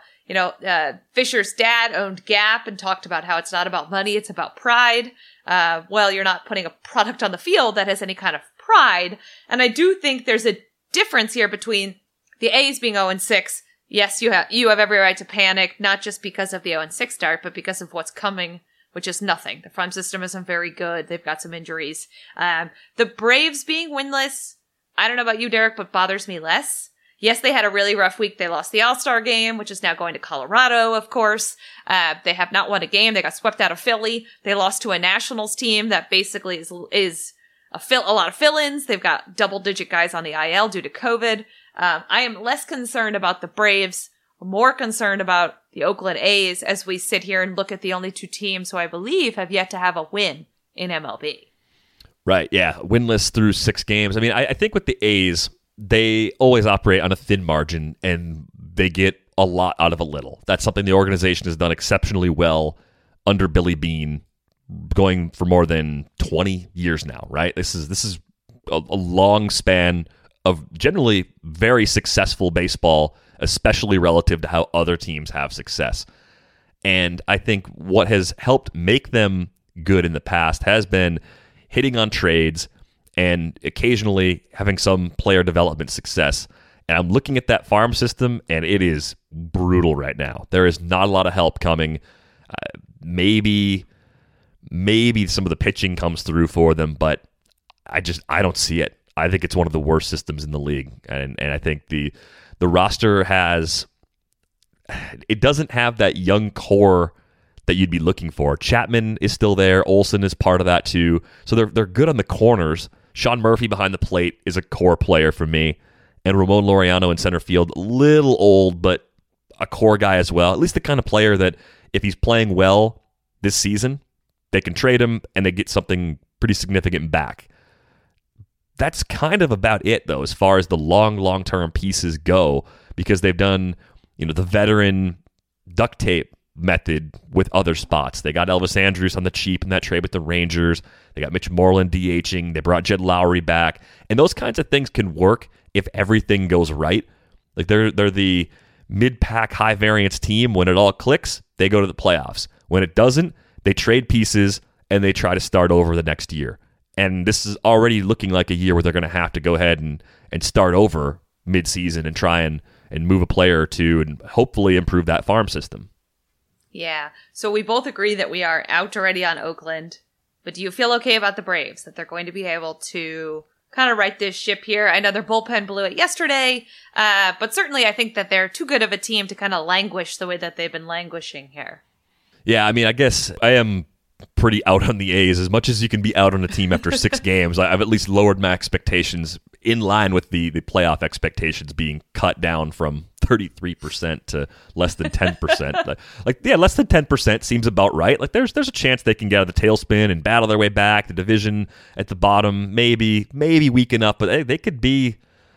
Speaker 6: Fisher's dad owned Gap and talked about how it's not about money, it's about pride. You're not putting a product on the field that has any kind of pride. And I do think there's a difference here between the A's being 0-6. Yes, you have every right to panic, not just because of the 0-6 start, but because of what's coming, which is nothing. The farm system isn't very good. They've got some injuries. The Braves being winless, I don't know about you, Derek, but bothers me less. Yes, they had a really rough week. They lost the All-Star game, which is now going to Colorado, of course. They have not won a game. They got swept out of Philly. They lost to a Nationals team that basically is a lot of fill-ins. They've got double-digit guys on the IL due to COVID. I am less concerned about the Braves, more concerned about the Oakland A's as we sit here and look at the only two teams who I believe have yet to have a win in MLB.
Speaker 5: Right, yeah. Winless through 6 games. I mean, I think with the A's, they always operate on a thin margin, and they get a lot out of a little. That's something the organization has done exceptionally well under Billy Beane, going for more than 20 years now, right? This is a long span of generally very successful baseball, especially relative to how other teams have success. And I think what has helped make them good in the past has been hitting on trades and occasionally having some player development success. And I'm looking at that farm system, and it is brutal right now. There is not a lot of help coming. Maybe some of the pitching comes through for them, but I don't see it. I think it's one of the worst systems in the league, and I think the roster doesn't have that young core that you'd be looking for. Chapman is still there. Olsen is part of that too. So they're good on the corners. Sean Murphy behind the plate is a core player for me. And Ramon Laureano in center field, a little old, but a core guy as well. At least the kind of player that if he's playing well this season, they can trade him and they get something pretty significant back. That's kind of about it, though, as far as the long-term pieces go, because they've done, the veteran duct tape method with other spots. They got Elvis Andrus on the cheap in that trade with the Rangers. They got Mitch Moreland DHing. They brought Jed Lowry back. And those kinds of things can work if everything goes right. Like they're the mid-pack, high-variance team. When it all clicks, they go to the playoffs. When it doesn't, they trade pieces and they try to start over the next year. And this is already looking like a year where they're going to have to go ahead and start over mid-season and try and move a player or two and hopefully improve that farm system.
Speaker 6: Yeah. So we both agree that we are out already on Oakland. But do you feel okay about the Braves, that they're going to be able to kind of right this ship here? I know their bullpen blew it yesterday, but certainly I think that they're too good of a team to kind of languish the way that they've been languishing here.
Speaker 5: Yeah, I mean, I guess I am pretty out on the A's. As much as you can be out on a team after 6 games, I've at least lowered my expectations in line with the playoff expectations being cut down from 33% to less than 10%. Less than 10% seems about right. Like there's a chance they can get out of the tailspin and battle their way back. The division at the bottom maybe weak enough, but they could be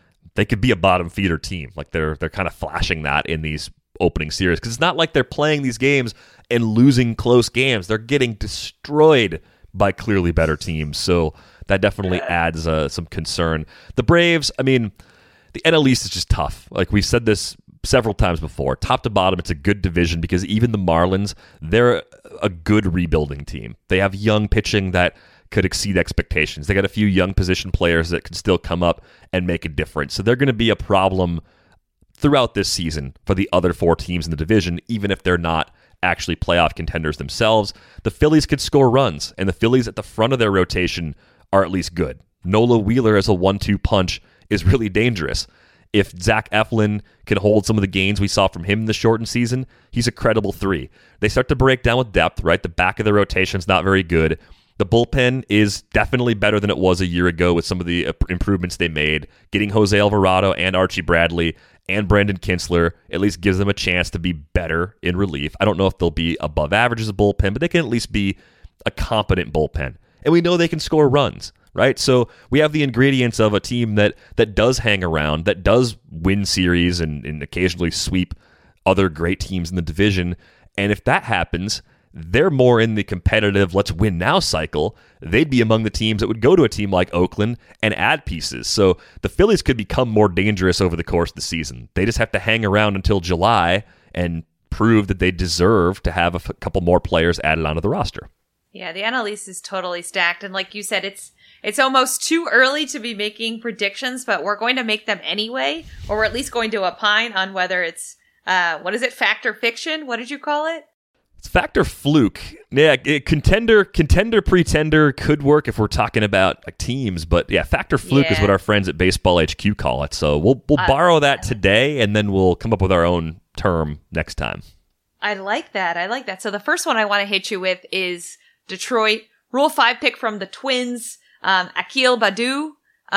Speaker 5: a bottom feeder team. Like they're kind of flashing that in these opening series, because it's not like they're playing these games and losing close games. They're getting destroyed by clearly better teams. So that definitely adds some concern. The Braves, I mean, the NL East is just tough. Like we've said this several times before. Top to bottom, it's a good division because even the Marlins, they're a good rebuilding team. They have young pitching that could exceed expectations. They got a few young position players that could still come up and make a difference. So they're going to be a problem throughout this season for the other 4 teams in the division, even if they're not actually playoff contenders themselves. The Phillies could score runs, and the Phillies at the front of their rotation are at least good. Nola Wheeler as a 1-2 punch is really dangerous. If Zach Eflin can hold some of the gains we saw from him in the shortened season, he's a credible 3. They start to break down with depth, right? The back of the rotation's not very good. The bullpen is definitely better than it was a year ago with some of the improvements they made. Getting Jose Alvarado and Archie Bradley and Brandon Kinsler at least gives them a chance to be better in relief. I don't know if they'll be above average as a bullpen, but they can at least be a competent bullpen. And we know they can score runs, right? So we have the ingredients of a team that does hang around, that does win series and occasionally sweep other great teams in the division. And if that happens, they're more in the competitive let's win now cycle. They'd be among the teams that would go to a team like Oakland and add pieces. So the Phillies could become more dangerous over the course of the season. They just have to hang around until July and prove that they deserve to have a couple more players added onto the roster.
Speaker 6: Yeah, the NL East is totally stacked. And like you said, it's almost too early to be making predictions, but we're going to make them anyway, or we're at least going to opine on whether it's, what is it, fact or fiction? What did you call it?
Speaker 5: It's fact or fluke. Yeah, contender, pretender could work if we're talking about like teams, but yeah, fact or fluke is what our friends at Baseball HQ call it. So we'll borrow that today, and then we'll come up with our own term next time.
Speaker 6: I like that. So the first one I want to hit you with is Detroit. Rule 5 pick from the Twins, Akil Baddoo.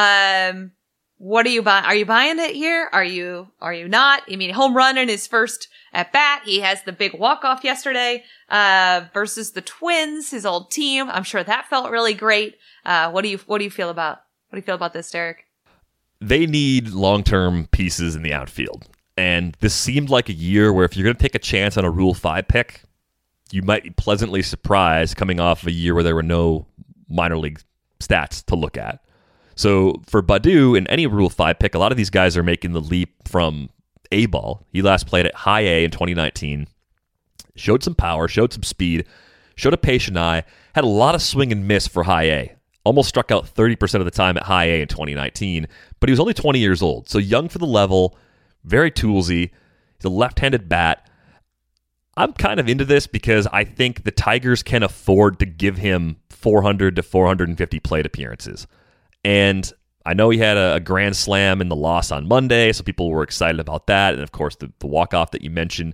Speaker 6: What are you buying? Are you buying it here? Are you not? I mean, home run in his first at bat. He has the big walk-off yesterday, versus the Twins, his old team. I'm sure that felt really great. What do you feel about this, Derek?
Speaker 5: They need long-term pieces in the outfield. And this seemed like a year where if you're going to take a chance on a Rule 5 pick, you might be pleasantly surprised coming off of a year where there were no minor league stats to look at. So for Baddoo, in any Rule 5 pick, a lot of these guys are making the leap from A-ball. He last played at High A in 2019. Showed some power, showed some speed, showed a patient eye, had a lot of swing and miss for High A. almost struck out 30% of the time at high A in 2019, but he was only 20 years old. So young for the level, very toolsy. He's a left-handed bat. I'm kind of into this because I think the Tigers can afford to give him 400 to 450 plate appearances. And I know he had a grand slam in the loss on Monday, so people were excited about that. And of course, the walk-off that you mentioned.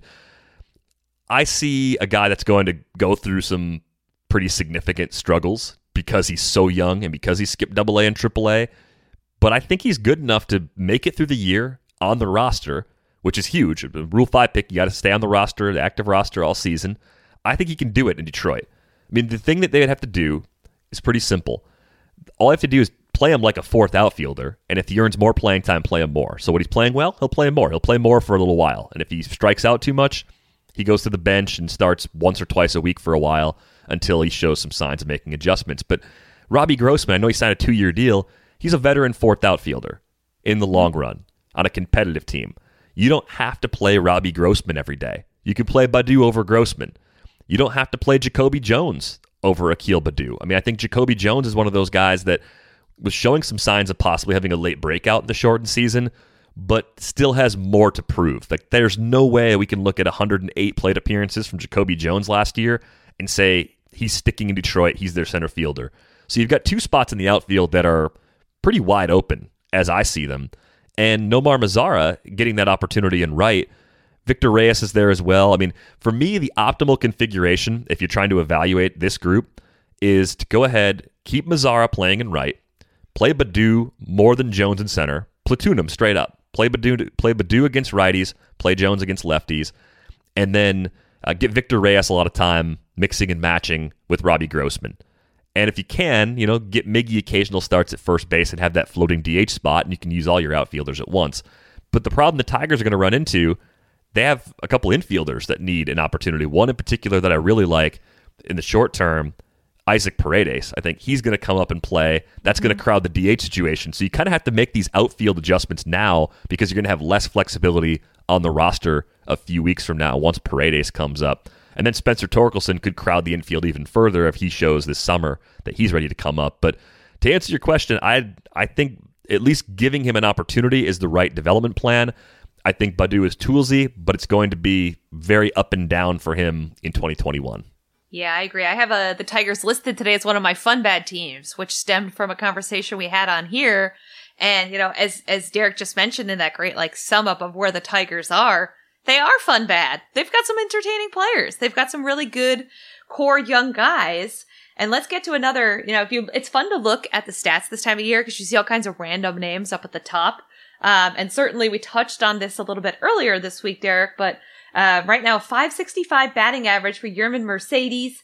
Speaker 5: I see a guy that's going to go through some pretty significant struggles because he's so young and because he skipped AA and AAA. But I think he's good enough to make it through the year on the roster, which is huge. Rule 5 pick, you got to stay on the roster, the active roster all season. I think he can do it in Detroit. I mean, the thing that they would have to do is pretty simple. All I have to do is play him like a fourth outfielder, and if he earns more playing time, play him more. So when he's playing well, he'll play him more. He'll play more for a little while. And if he strikes out too much, he goes to the bench and starts once or twice a week for a while until he shows some signs of making adjustments. But Robbie Grossman, I know he signed a 2-year deal. He's a veteran fourth outfielder in the long run on a competitive team. You don't have to play Robbie Grossman every day. You can play Baddoo over Grossman. You don't have to play Jacoby Jones over Akil Baddoo. I mean, I think Jacoby Jones is one of those guys that was showing some signs of possibly having a late breakout in the shortened season, but still has more to prove. Like, there's no way we can look at 108 plate appearances from Jacoby Jones last year and say he's sticking in Detroit, he's their center fielder. So you've got two spots in the outfield that are pretty wide open, as I see them. And Nomar Mazara getting that opportunity in right. Victor Reyes is there as well. I mean, for me, the optimal configuration, if you're trying to evaluate this group, is to go ahead, keep Mazara playing in right, play Baddoo more than Jones in center, platoon him straight up. Play Baddoo against righties, play Jones against lefties, and then get Victor Reyes a lot of time mixing and matching with Robbie Grossman. And if you can, get Miggy occasional starts at first base and have that floating DH spot, and you can use all your outfielders at once. But the problem the Tigers are going to run into, they have a couple infielders that need an opportunity. One in particular that I really like in the short term, Isaac Paredes. I think he's going to come up and play. That's going to crowd the DH situation. So you kind of have to make these outfield adjustments now because you're going to have less flexibility on the roster a few weeks from now once Paredes comes up. And then Spencer Torkelson could crowd the infield even further if he shows this summer that he's ready to come up. But to answer your question, I think at least giving him an opportunity is the right development plan. I think Baddoo is toolsy, but it's going to be very up and down for him in 2021.
Speaker 6: Yeah, I agree. I have the Tigers listed today as one of my fun bad teams, which stemmed from a conversation we had on here. And, as Derek just mentioned in that great sum up of where the Tigers are, they are fun bad. They've got some entertaining players. They've got some really good core young guys. And let's get to another, it's fun to look at the stats this time of year because you see all kinds of random names up at the top. And certainly we touched on this a little bit earlier this week, Derek, but right now, 565 batting average for Yermin Mercedes.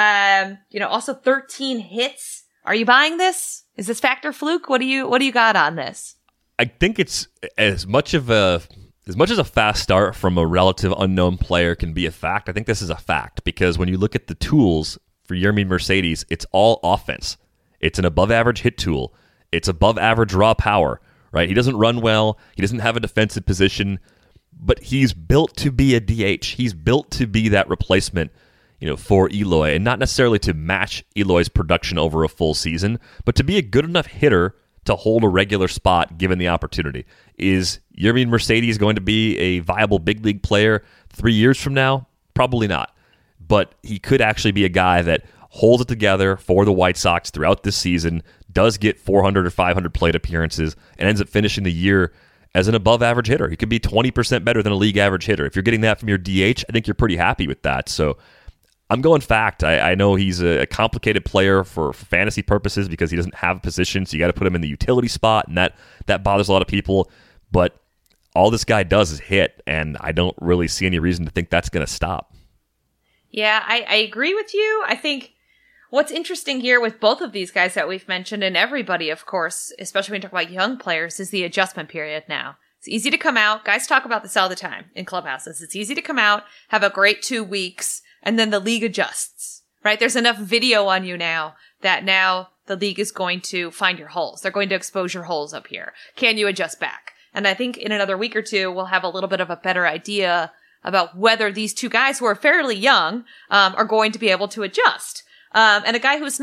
Speaker 6: Also 13 hits. Are you buying this? Is this factor fluke? What do you got on this?
Speaker 5: I think it's as much as a fast start from a relative unknown player can be a fact. I think this is a fact because when you look at the tools for Yermin Mercedes, it's all offense. It's an above average hit tool. It's above average raw power, right? He doesn't run well. He doesn't have a defensive position. But he's built to be a DH. He's built to be that replacement, for Eloy, and not necessarily to match Eloy's production over a full season, but to be a good enough hitter to hold a regular spot given the opportunity. Is Yermin Mercedes going to be a viable big league player 3 years from now? Probably not. But he could actually be a guy that holds it together for the White Sox throughout this season, does get 400 or 500 plate appearances, and ends up finishing the year as an above-average hitter. He could be 20% better than a league average hitter. If you're getting that from your DH, I think you're pretty happy with that. So I'm going fact. I know he's a complicated player for fantasy purposes because he doesn't have a position, so you got to put him in the utility spot, and that bothers a lot of people. But all this guy does is hit, and I don't really see any reason to think that's going to stop.
Speaker 6: Yeah, I agree with you. I think what's interesting here with both of these guys that we've mentioned, and everybody, of course, especially when you talk about young players, is the adjustment period now. It's easy to come out. Guys talk about this all the time in clubhouses. It's easy to come out, have a great 2 weeks, and then the league adjusts, right? There's enough video on you now that now the league is going to find your holes. They're going to expose your holes up here. Can you adjust back? And I think in another week or two, we'll have a little bit of a better idea about whether these two guys who are fairly young are going to be able to adjust. And a guy who's not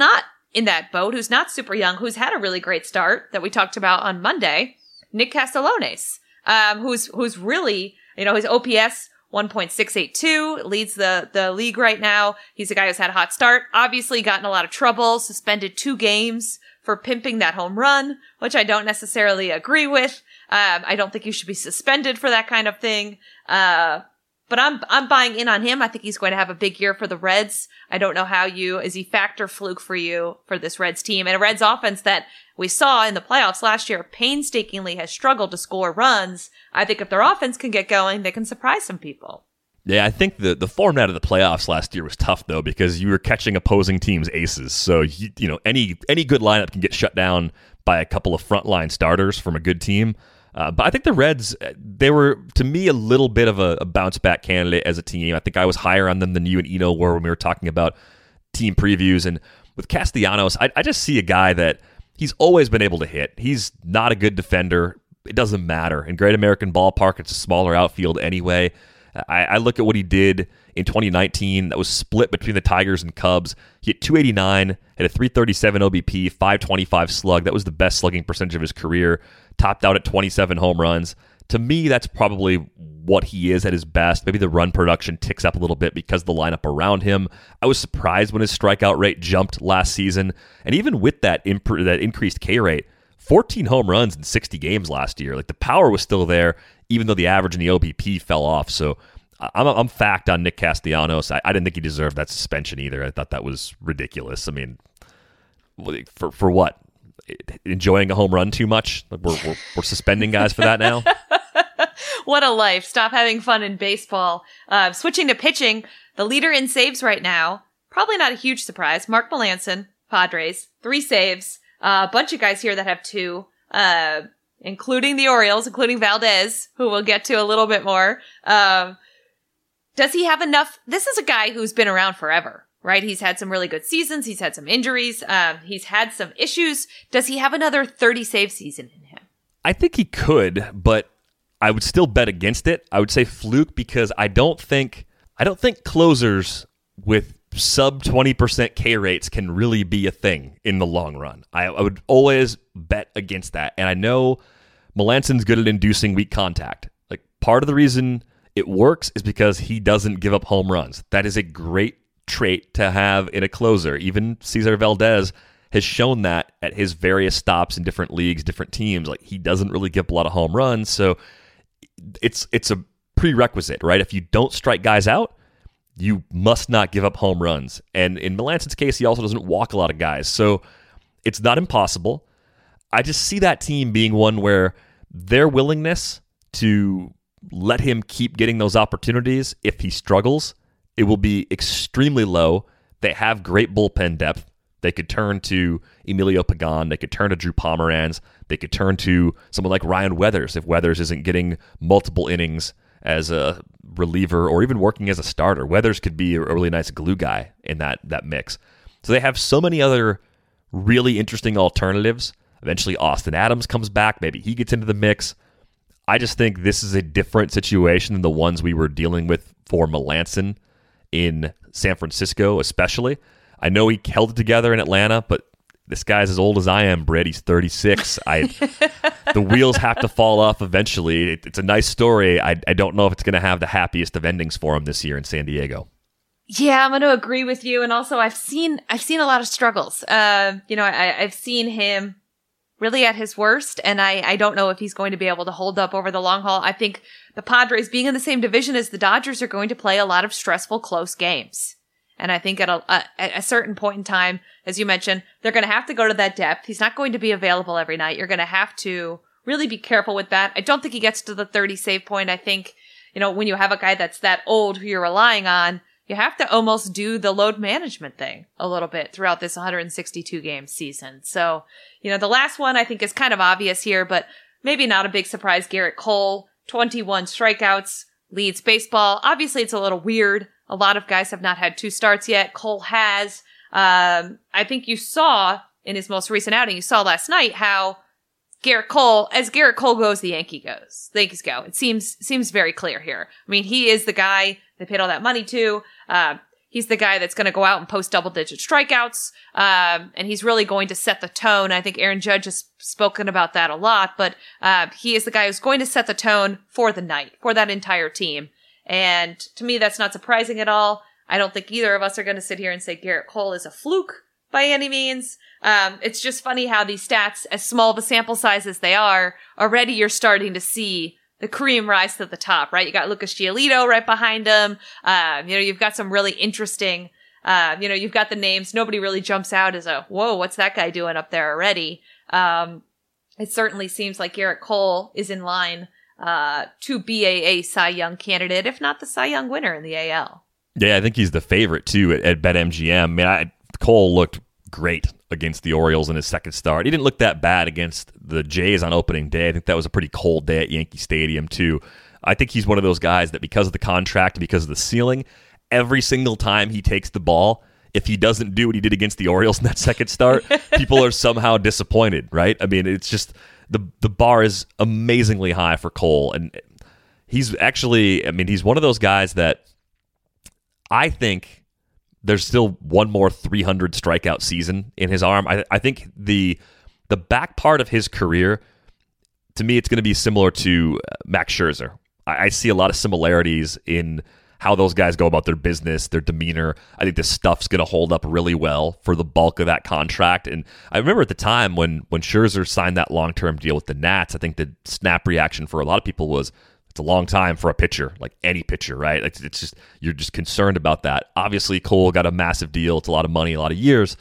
Speaker 6: in that boat, who's not super young, who's had a really great start that we talked about on Monday, Nick Castellanos, who's really, his OPS 1.682 leads the league right now. He's a guy who's had a hot start, obviously gotten a lot of trouble, suspended 2 games for pimping that home run, which I don't necessarily agree with. I don't think you should be suspended for that kind of thing. But I'm buying in on him. I think he's going to have a big year for the Reds. I don't know is he factor fluke for you for this Reds team, and a Reds offense that we saw in the playoffs last year painstakingly has struggled to score runs. I think if their offense can get going, they can surprise some people.
Speaker 5: Yeah, I think the format of the playoffs last year was tough though, because you were catching opposing teams' aces. So any good lineup can get shut down by a couple of frontline starters from a good team. But I think the Reds, they were, to me, a little bit of a bounce-back candidate as a team. I think I was higher on them than you and Eno were when we were talking about team previews. And with Castellanos, I just see a guy that he's always been able to hit. He's not a good defender. It doesn't matter. In Great American Ballpark, it's a smaller outfield anyway. I look at what he did in 2019 that was split between the Tigers and Cubs. He hit 289, had a 337 OBP, 525 slug. That was the best slugging percentage of his career. Topped out at 27 home runs. To me, that's probably what he is at his best. Maybe the run production ticks up a little bit because of the lineup around him. I was surprised when his strikeout rate jumped last season. And even with that increased K rate, 14 home runs in 60 games last year. Like, the power was still there, even though the average in the OBP fell off. So I'm fact on Nick Castellanos. I didn't think he deserved that suspension either. I thought that was ridiculous. I mean, for what? Enjoying a home run too much? We're suspending guys for that now?
Speaker 6: What a life. Stop having fun in baseball. Switching to pitching, the leader in saves right now, probably not a huge surprise, Mark Melancon, Padres, 3 saves. A bunch of guys here that have 2, including the Orioles, including Valdez, who we'll get to a little bit more. Does he have enough? This is a guy who's been around forever, right? He's had some really good seasons. He's had some injuries. He's had some issues. Does he have another 30 save season in him?
Speaker 5: I think he could, but I would still bet against it. I would say fluke, because I don't think closers with sub 20% K rates can really be a thing in the long run. I would always bet against that. And I know Melancon's good at inducing weak contact. Like, part of the reason it works is because he doesn't give up home runs. That is a great trait to have in a closer. Even Cesar Valdez has shown that at his various stops in different leagues, different teams. Like, he doesn't really give up a lot of home runs. So it's a prerequisite, right? If you don't strike guys out, you must not give up home runs. And in Melancon's case, he also doesn't walk a lot of guys. So it's not impossible. I just see that team being one where their willingness to let him keep getting those opportunities, if he struggles, it will be extremely low. They have great bullpen depth. They could turn to Emilio Pagan. They could turn to Drew Pomeranz. They could turn to someone like Ryan Weathers if Weathers isn't getting multiple innings as a reliever or even working as a starter. Weathers could be a really nice glue guy in that mix. So they have so many other really interesting alternatives. Eventually Austin Adams comes back. Maybe he gets into the mix. I just think this is a different situation than the ones we were dealing with for Melancon in San Francisco, especially. I know he held it together in Atlanta, but this guy's as old as I am, Britt. He's 36. The wheels have to fall off eventually. It's a nice story. I don't know if it's going to have the happiest of endings for him this year in San Diego.
Speaker 6: Yeah, I'm going to agree with you. And also, I've seen a lot of struggles. I've seen him really at his worst, and I don't know if he's going to be able to hold up over the long haul. I think the Padres, being in the same division as the Dodgers, are going to play a lot of stressful, close games. And I think at a certain point in time, as you mentioned, they're going to have to go to that depth. He's not going to be available every night. You're going to have to really be careful with that. I don't think he gets to the 30 save point. I think, when you have a guy that's that old who you're relying on, you have to almost do the load management thing a little bit throughout this 162 game season. So, the last one I think is kind of obvious here, but maybe not a big surprise. Garrett Cole, 21 strikeouts, leads baseball. Obviously, it's a little weird. A lot of guys have not had 2 starts yet. Cole has. I think you saw in his most recent outing, you saw last night how as Garrett Cole goes, the Yankees go. It seems very clear here. I mean, he is the guy they paid all that money to. He's the guy that's going to go out and post double-digit strikeouts, and he's really going to set the tone. I think Aaron Judge has spoken about that a lot, but he is the guy who's going to set the tone for the night, for that entire team. And to me, that's not surprising at all. I don't think either of us are going to sit here and say Gerrit Cole is a fluke by any means. It's just funny how these stats, as small of a sample size as they are, already you're starting to see the cream rise to the top, right? You got Lucas Giolito right behind him. You've got some really interesting, you've got the names. Nobody really jumps out as whoa, what's that guy doing up there already? It certainly seems like Gerrit Cole is in line to be a Cy Young candidate, if not the Cy Young winner in the AL.
Speaker 5: Yeah, I think he's the favorite, too, at BetMGM. I mean, Cole looked great against the Orioles in his second start. He didn't look that bad against the Jays on opening day. I think that was a pretty cold day at Yankee Stadium, too. I think he's one of those guys that because of the contract, because of the ceiling, every single time he takes the ball, if he doesn't do what he did against the Orioles in that second start, people are somehow disappointed, right? I mean, it's just the bar is amazingly high for Cole. And he's actually, he's one of those guys that I think there's still one more 300 strikeout season in his arm. I think the back part of his career, to me, it's going to be similar to Max Scherzer. I see a lot of similarities in how those guys go about their business, their demeanor. I think this stuff's going to hold up really well for the bulk of that contract. And I remember at the time when Scherzer signed that long-term deal with the Nats, I think the snap reaction for a lot of people was, it's a long time for a pitcher, like any pitcher, right? Like it's just, you're just concerned about that. Obviously, Cole got a massive deal. It's a lot of money, a lot of years.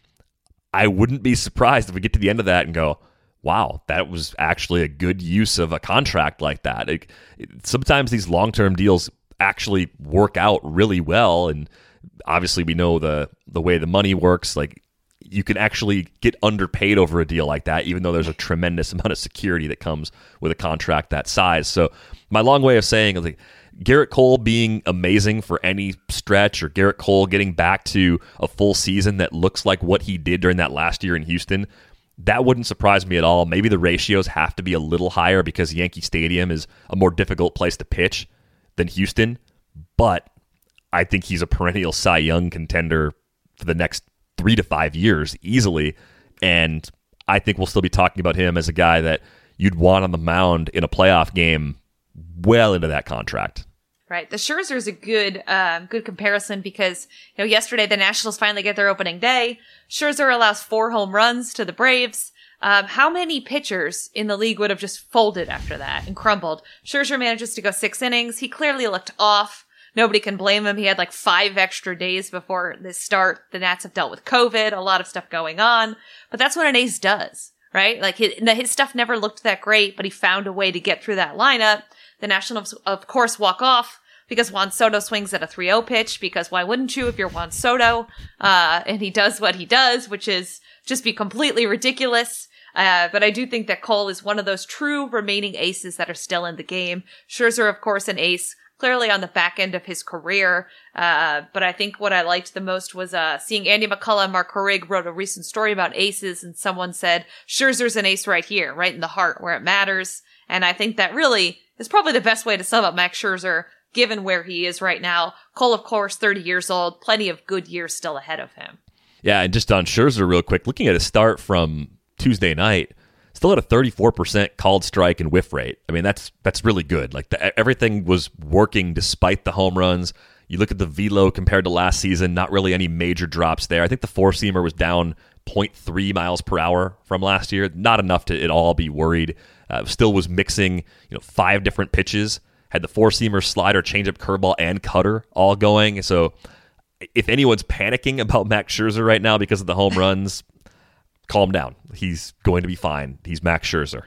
Speaker 5: I wouldn't be surprised if we get to the end of that and go, wow, that was actually a good use of a contract like that. Sometimes these long-term deals actually work out really well, and obviously we know the way the money works. Like, you can actually get underpaid over a deal like that, even though there's a tremendous amount of security that comes with a contract that size. So my long way of saying, like, Gerrit Cole being amazing for any stretch, or Gerrit Cole getting back to a full season that looks like what he did during that last year in Houston, that wouldn't surprise me at all. Maybe the ratios have to be a little higher because Yankee Stadium is a more difficult place to pitch than Houston, but I think he's a perennial Cy Young contender for the next 3 to 5 years easily, and I think we'll still be talking about him as a guy that you'd want on the mound in a playoff game well into that contract.
Speaker 6: Right. The Scherzer is a good comparison because, yesterday the Nationals finally get their opening day. Scherzer allows 4 home runs to the Braves. How many pitchers in the league would have just folded after that and crumbled? Scherzer manages to go 6 innings. He clearly looked off. Nobody can blame him. He had like 5 extra days before this start. The Nats have dealt with COVID, a lot of stuff going on. But that's what an ace does, right? Like his stuff never looked that great, but he found a way to get through that lineup. The Nationals, of course, walk off because Juan Soto swings at a 3-0 pitch, because why wouldn't you if you're Juan Soto? And he does what he does, which is just be completely ridiculous. But I do think that Cole is one of those true remaining aces that are still in the game. Scherzer, of course, an ace, clearly on the back end of his career. But I think what I liked the most was seeing Andy McCullough and Mark Horrig wrote a recent story about aces, and someone said, Scherzer's an ace right here, right in the heart where it matters. And I think that really is probably the best way to sum up Max Scherzer, given where he is right now. Cole, of course, 30 years old, plenty of good years still ahead of him. Yeah,
Speaker 5: and just on Scherzer real quick, looking at his start from Tuesday night, still at a 34% called strike and whiff rate. I mean, that's really good. Like, everything was working despite the home runs. You look at the velo compared to last season, not really any major drops there. I think the four-seamer was down 0.3 miles per hour from last year. Not enough to at all be worried. Still was mixing 5 different pitches. Had the four-seamer, slider, changeup, curveball, and cutter all going. So if anyone's panicking about Max Scherzer right now because of the home runs, calm down. He's going to be fine. He's Max Scherzer.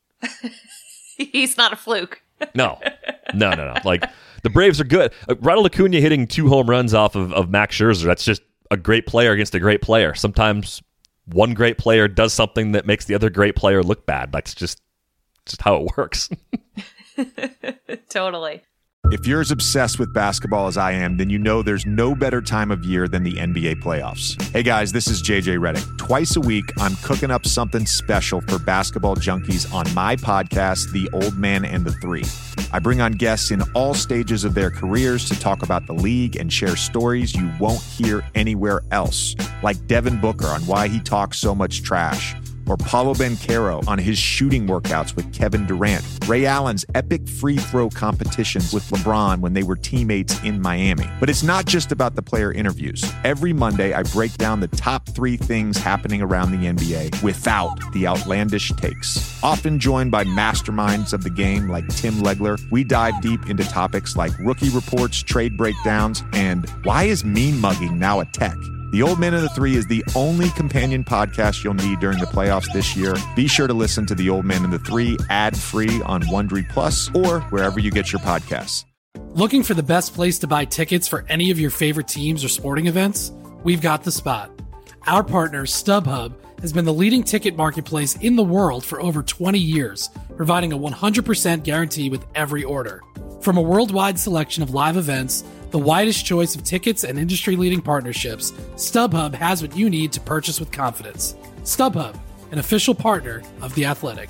Speaker 6: He's not a fluke.
Speaker 5: No. Like, the Braves are good. Ronald Acuna hitting 2 home runs off of Max Scherzer. That's just a great player against a great player. Sometimes one great player does something that makes the other great player look bad. That's just how it works.
Speaker 6: Totally.
Speaker 7: If you're as obsessed with basketball as I am, then you know there's no better time of year than the NBA playoffs. Hey guys, this is JJ Redick. Twice a week, I'm cooking up something special for basketball junkies on my podcast, The Old Man and the Three. I bring on guests in all stages of their careers to talk about the league and share stories you won't hear anywhere else, like Devin Booker on why he talks so much trash, or Paolo Banchero on his shooting workouts with Kevin Durant, Ray Allen's epic free throw competitions with LeBron when they were teammates in Miami. But it's not just about the player interviews. Every Monday, I break down the top 3 things happening around the NBA without the outlandish takes. Often joined by masterminds of the game like Tim Legler, we dive deep into topics like rookie reports, trade breakdowns, and why is mean mugging now a tech? The Old Man and the Three is the only companion podcast you'll need during the playoffs this year. Be sure to listen to The Old Man and the Three ad-free on Wondery Plus or wherever you get your podcasts.
Speaker 8: Looking for the best place to buy tickets for any of your favorite teams or sporting events? We've got the spot. Our partner, StubHub, has been the leading ticket marketplace in the world for over 20 years, providing a 100% guarantee with every order. From a worldwide selection of live events, the widest choice of tickets and industry-leading partnerships, StubHub has what you need to purchase with confidence. StubHub, an official partner of The Athletic.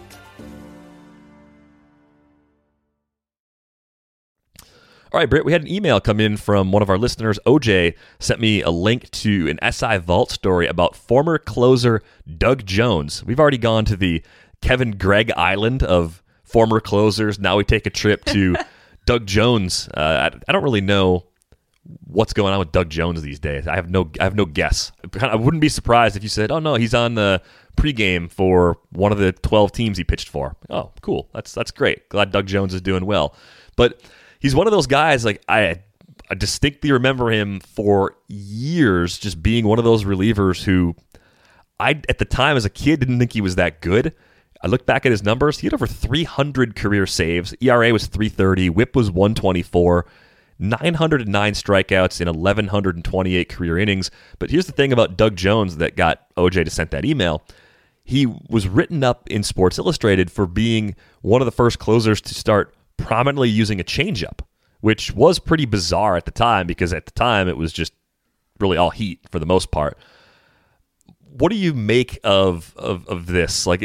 Speaker 5: All right, Britt, we had an email come in from one of our listeners. OJ sent me a link to an SI Vault story about former closer Doug Jones. We've already gone to the Kevin Gregg Island of former closers. Now we take a trip to Doug Jones. I don't really know what's going on with Doug Jones these days. I have no guess. I wouldn't be surprised if you said, "Oh no, he's on the pregame for one of the 12 teams he pitched for." Oh, cool. That's great. Glad Doug Jones is doing well. But he's one of those guys, like I distinctly remember him for years just being one of those relievers who I, at the time as a kid, didn't think he was that good. I look back at his numbers. He had over 300 career saves. ERA was 3.30. WHIP was 1.24. 909 strikeouts in 1,128 career innings. But here's the thing about Doug Jones that got OJ to send that email. He was written up in Sports Illustrated for being one of the first closers to start prominently using a changeup, which was pretty bizarre at the time because at the time it was just really all heat for the most part. What do you make of this? Like,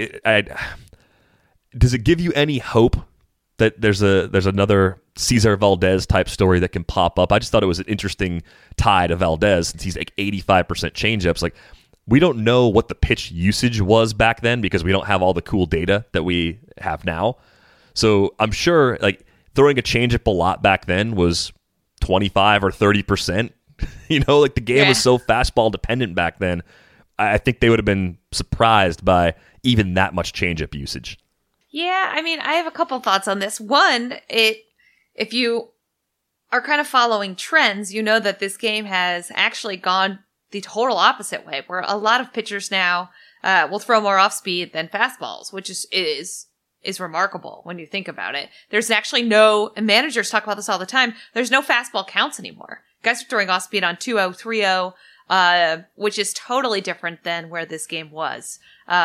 Speaker 5: does it give you any hope that there's another Cesar Valdez type story that can pop up? I just thought it was an interesting tie to Valdez since he's like 85% changeups. Like, we don't know what the pitch usage was back then because we don't have all the cool data that we have now. So I'm sure like throwing a changeup a lot back then was 25 or 30%. You know, like the game was so fastball dependent back then. I think they would have been surprised by even that much changeup usage.
Speaker 6: Yeah, I mean, I have a couple thoughts on this. One, if you are kind of following trends, you know that this game has actually gone the total opposite way, where a lot of pitchers now will throw more off speed than fastballs, which is remarkable when you think about it. There's actually and managers talk about this all the time, there's no fastball counts anymore. Guys are throwing off speed on 2-0, 3-0, which is totally different than where this game was.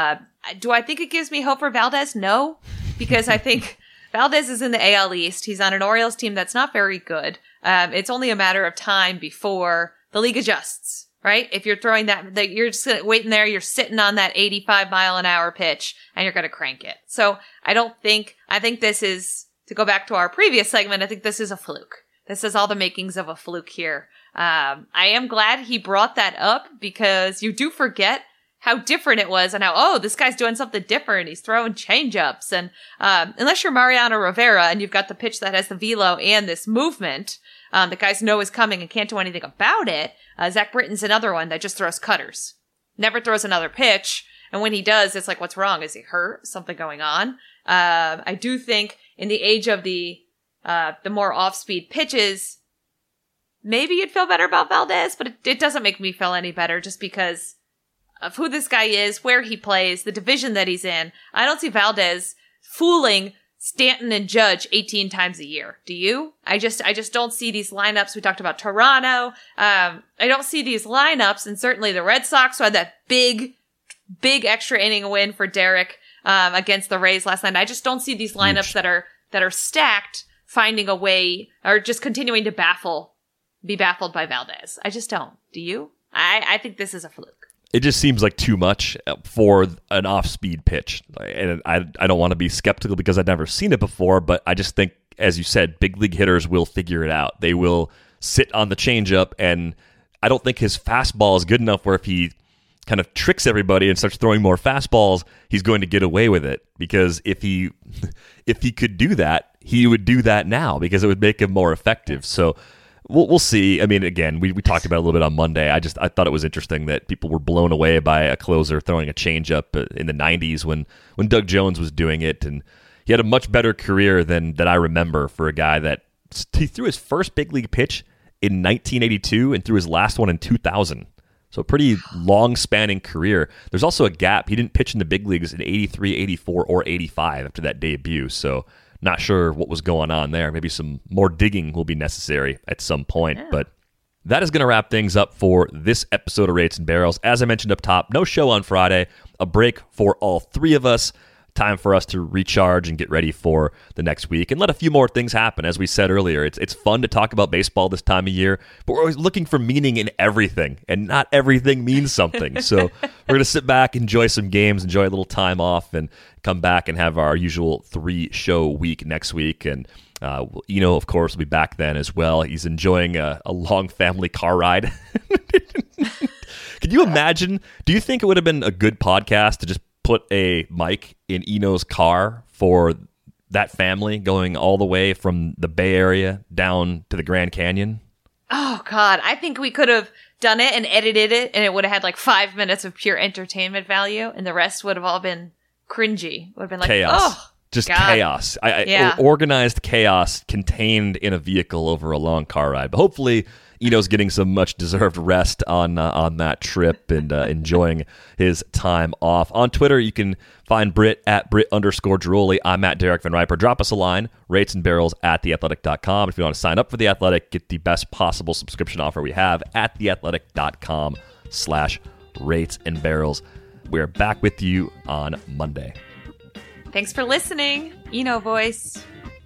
Speaker 6: Do I think it gives me hope for Valdez? No, because I think Valdez is in the AL East. He's on an Orioles team that's not very good. It's only a matter of time before the league adjusts, right? If you're throwing that you're just waiting there, you're sitting on that 85 mile an hour pitch and you're going to crank it. So I think this is, to go back to our previous segment, I think this is a fluke. This is all the makings of a fluke here. I am glad he brought that up because you do forget how different it was and how, this guy's doing something different. He's throwing changeups. And unless you're Mariano Rivera and you've got the pitch that has the velo and this movement that guys know is coming and can't do anything about it, Zach Britton's another one that just throws cutters. Never throws another pitch. And when he does, it's like, what's wrong? Is he hurt? Something going on? I do think in the age of the more off-speed pitches, maybe you'd feel better about Valdez, but it doesn't make me feel any better just because of who this guy is, where he plays, the division that he's in. I don't see Valdez fooling Stanton and Judge 18 times a year. Do you? I just don't see these lineups. We talked about Toronto. I don't see these lineups, and certainly the Red Sox who had that big extra inning win for Derek against the Rays last night. I just don't see these lineups that are stacked finding a way or just continuing to be baffled by Valdez. I just don't. Do you? I think this is a fluke.
Speaker 5: It just seems like too much for an off-speed pitch. And I don't want to be skeptical because I've never seen it before, but I just think, as you said, big league hitters will figure it out. They will sit on the changeup, and I don't think his fastball is good enough where if he kind of tricks everybody and starts throwing more fastballs, he's going to get away with it. Because if he could do that, he would do that now because it would make him more effective. So we'll see. I mean, again, we talked about it a little bit on Monday. I thought it was interesting that people were blown away by a closer throwing a changeup in the 90s when Doug Jones was doing it, and he had a much better career than I remember for a guy that he threw his first big league pitch in 1982 and threw his last one in 2000. So a pretty long-spanning career. There's also a gap. He didn't pitch in the big leagues in 83, 84, or 85 after that debut. So not sure what was going on there. Maybe some more digging will be necessary at some point. Yeah. But that is going to wrap things up for this episode of Rates and Barrels. As I mentioned up top, no show on Friday. A break for all three of us. Time for us to recharge and get ready for the next week and let a few more things happen. As we said earlier, it's fun to talk about baseball this time of year, but we're always looking for meaning in everything, and not everything means something. So we're going to sit back, enjoy some games, enjoy a little time off, and come back and have our usual 3-show week next week. And Eno, of course, will be back then as well. He's enjoying a long family car ride. Can you imagine? Do you think it would have been a good podcast to just put a mic in Eno's car for that family going all the way from the Bay Area down to the Grand Canyon?
Speaker 6: Oh, God. I think we could have done it and edited it, and it would have had like 5 minutes of pure entertainment value, and the rest would have all been cringy. Would have been like,
Speaker 5: chaos.
Speaker 6: Oh,
Speaker 5: just
Speaker 6: God.
Speaker 5: Chaos. Organized chaos contained in a vehicle over a long car ride. But hopefully Eno's getting some much-deserved rest on that trip and enjoying his time off. On Twitter, you can find Britt at Britt_Droley. I'm at Derek Van Riper. Drop us a line, ratesandbarrels@theathletic.com. If you want to sign up for The Athletic, get the best possible subscription offer we have at theathletic.com/ratesandbarrels. We're back with you on Monday.
Speaker 6: Thanks for listening. Eno voice.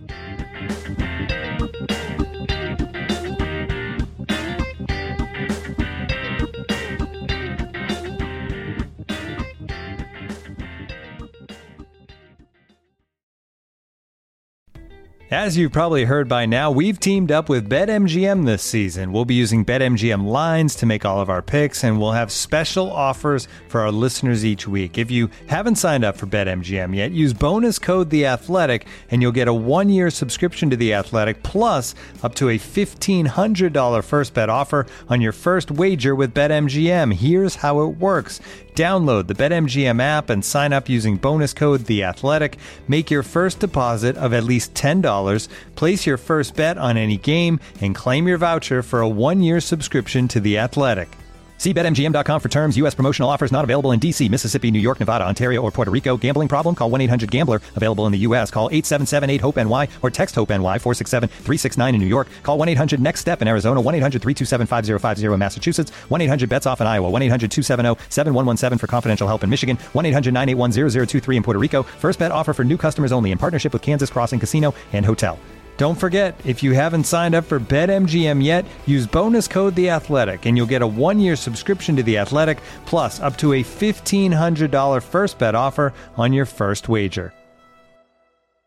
Speaker 4: As you've probably heard by now, we've teamed up with BetMGM this season. We'll be using BetMGM lines to make all of our picks, and we'll have special offers for our listeners each week. If you haven't signed up for BetMGM yet, use bonus code The Athletic, and you'll get a 1-year subscription to The Athletic, plus up to a $1,500 first bet offer on your first wager with BetMGM. Here's how it works. Download the BetMGM app and sign up using bonus code The Athletic. Make your first deposit of at least $10. Place your first bet on any game and claim your voucher for a 1-year subscription to The Athletic. See BetMGM.com for terms. U.S. promotional offers not available in D.C., Mississippi, New York, Nevada, Ontario, or Puerto Rico. Gambling problem? Call 1-800-GAMBLER. Available in the U.S. Call 877-8-HOPE-NY or text HOPE-NY 467-369 in New York. Call 1-800-NEXT-STEP in Arizona. 1-800-327-5050 in Massachusetts. 1-800-BETS-OFF in Iowa. 1-800-270-7117 for confidential help in Michigan. 1-800-981-0023 in Puerto Rico. First bet offer for new customers only in partnership with Kansas Crossing Casino and Hotel. Don't forget, if you haven't signed up for BetMGM yet, use bonus code The Athletic, and you'll get a 1-year subscription to The Athletic, plus up to a $1,500 first bet offer on your first wager.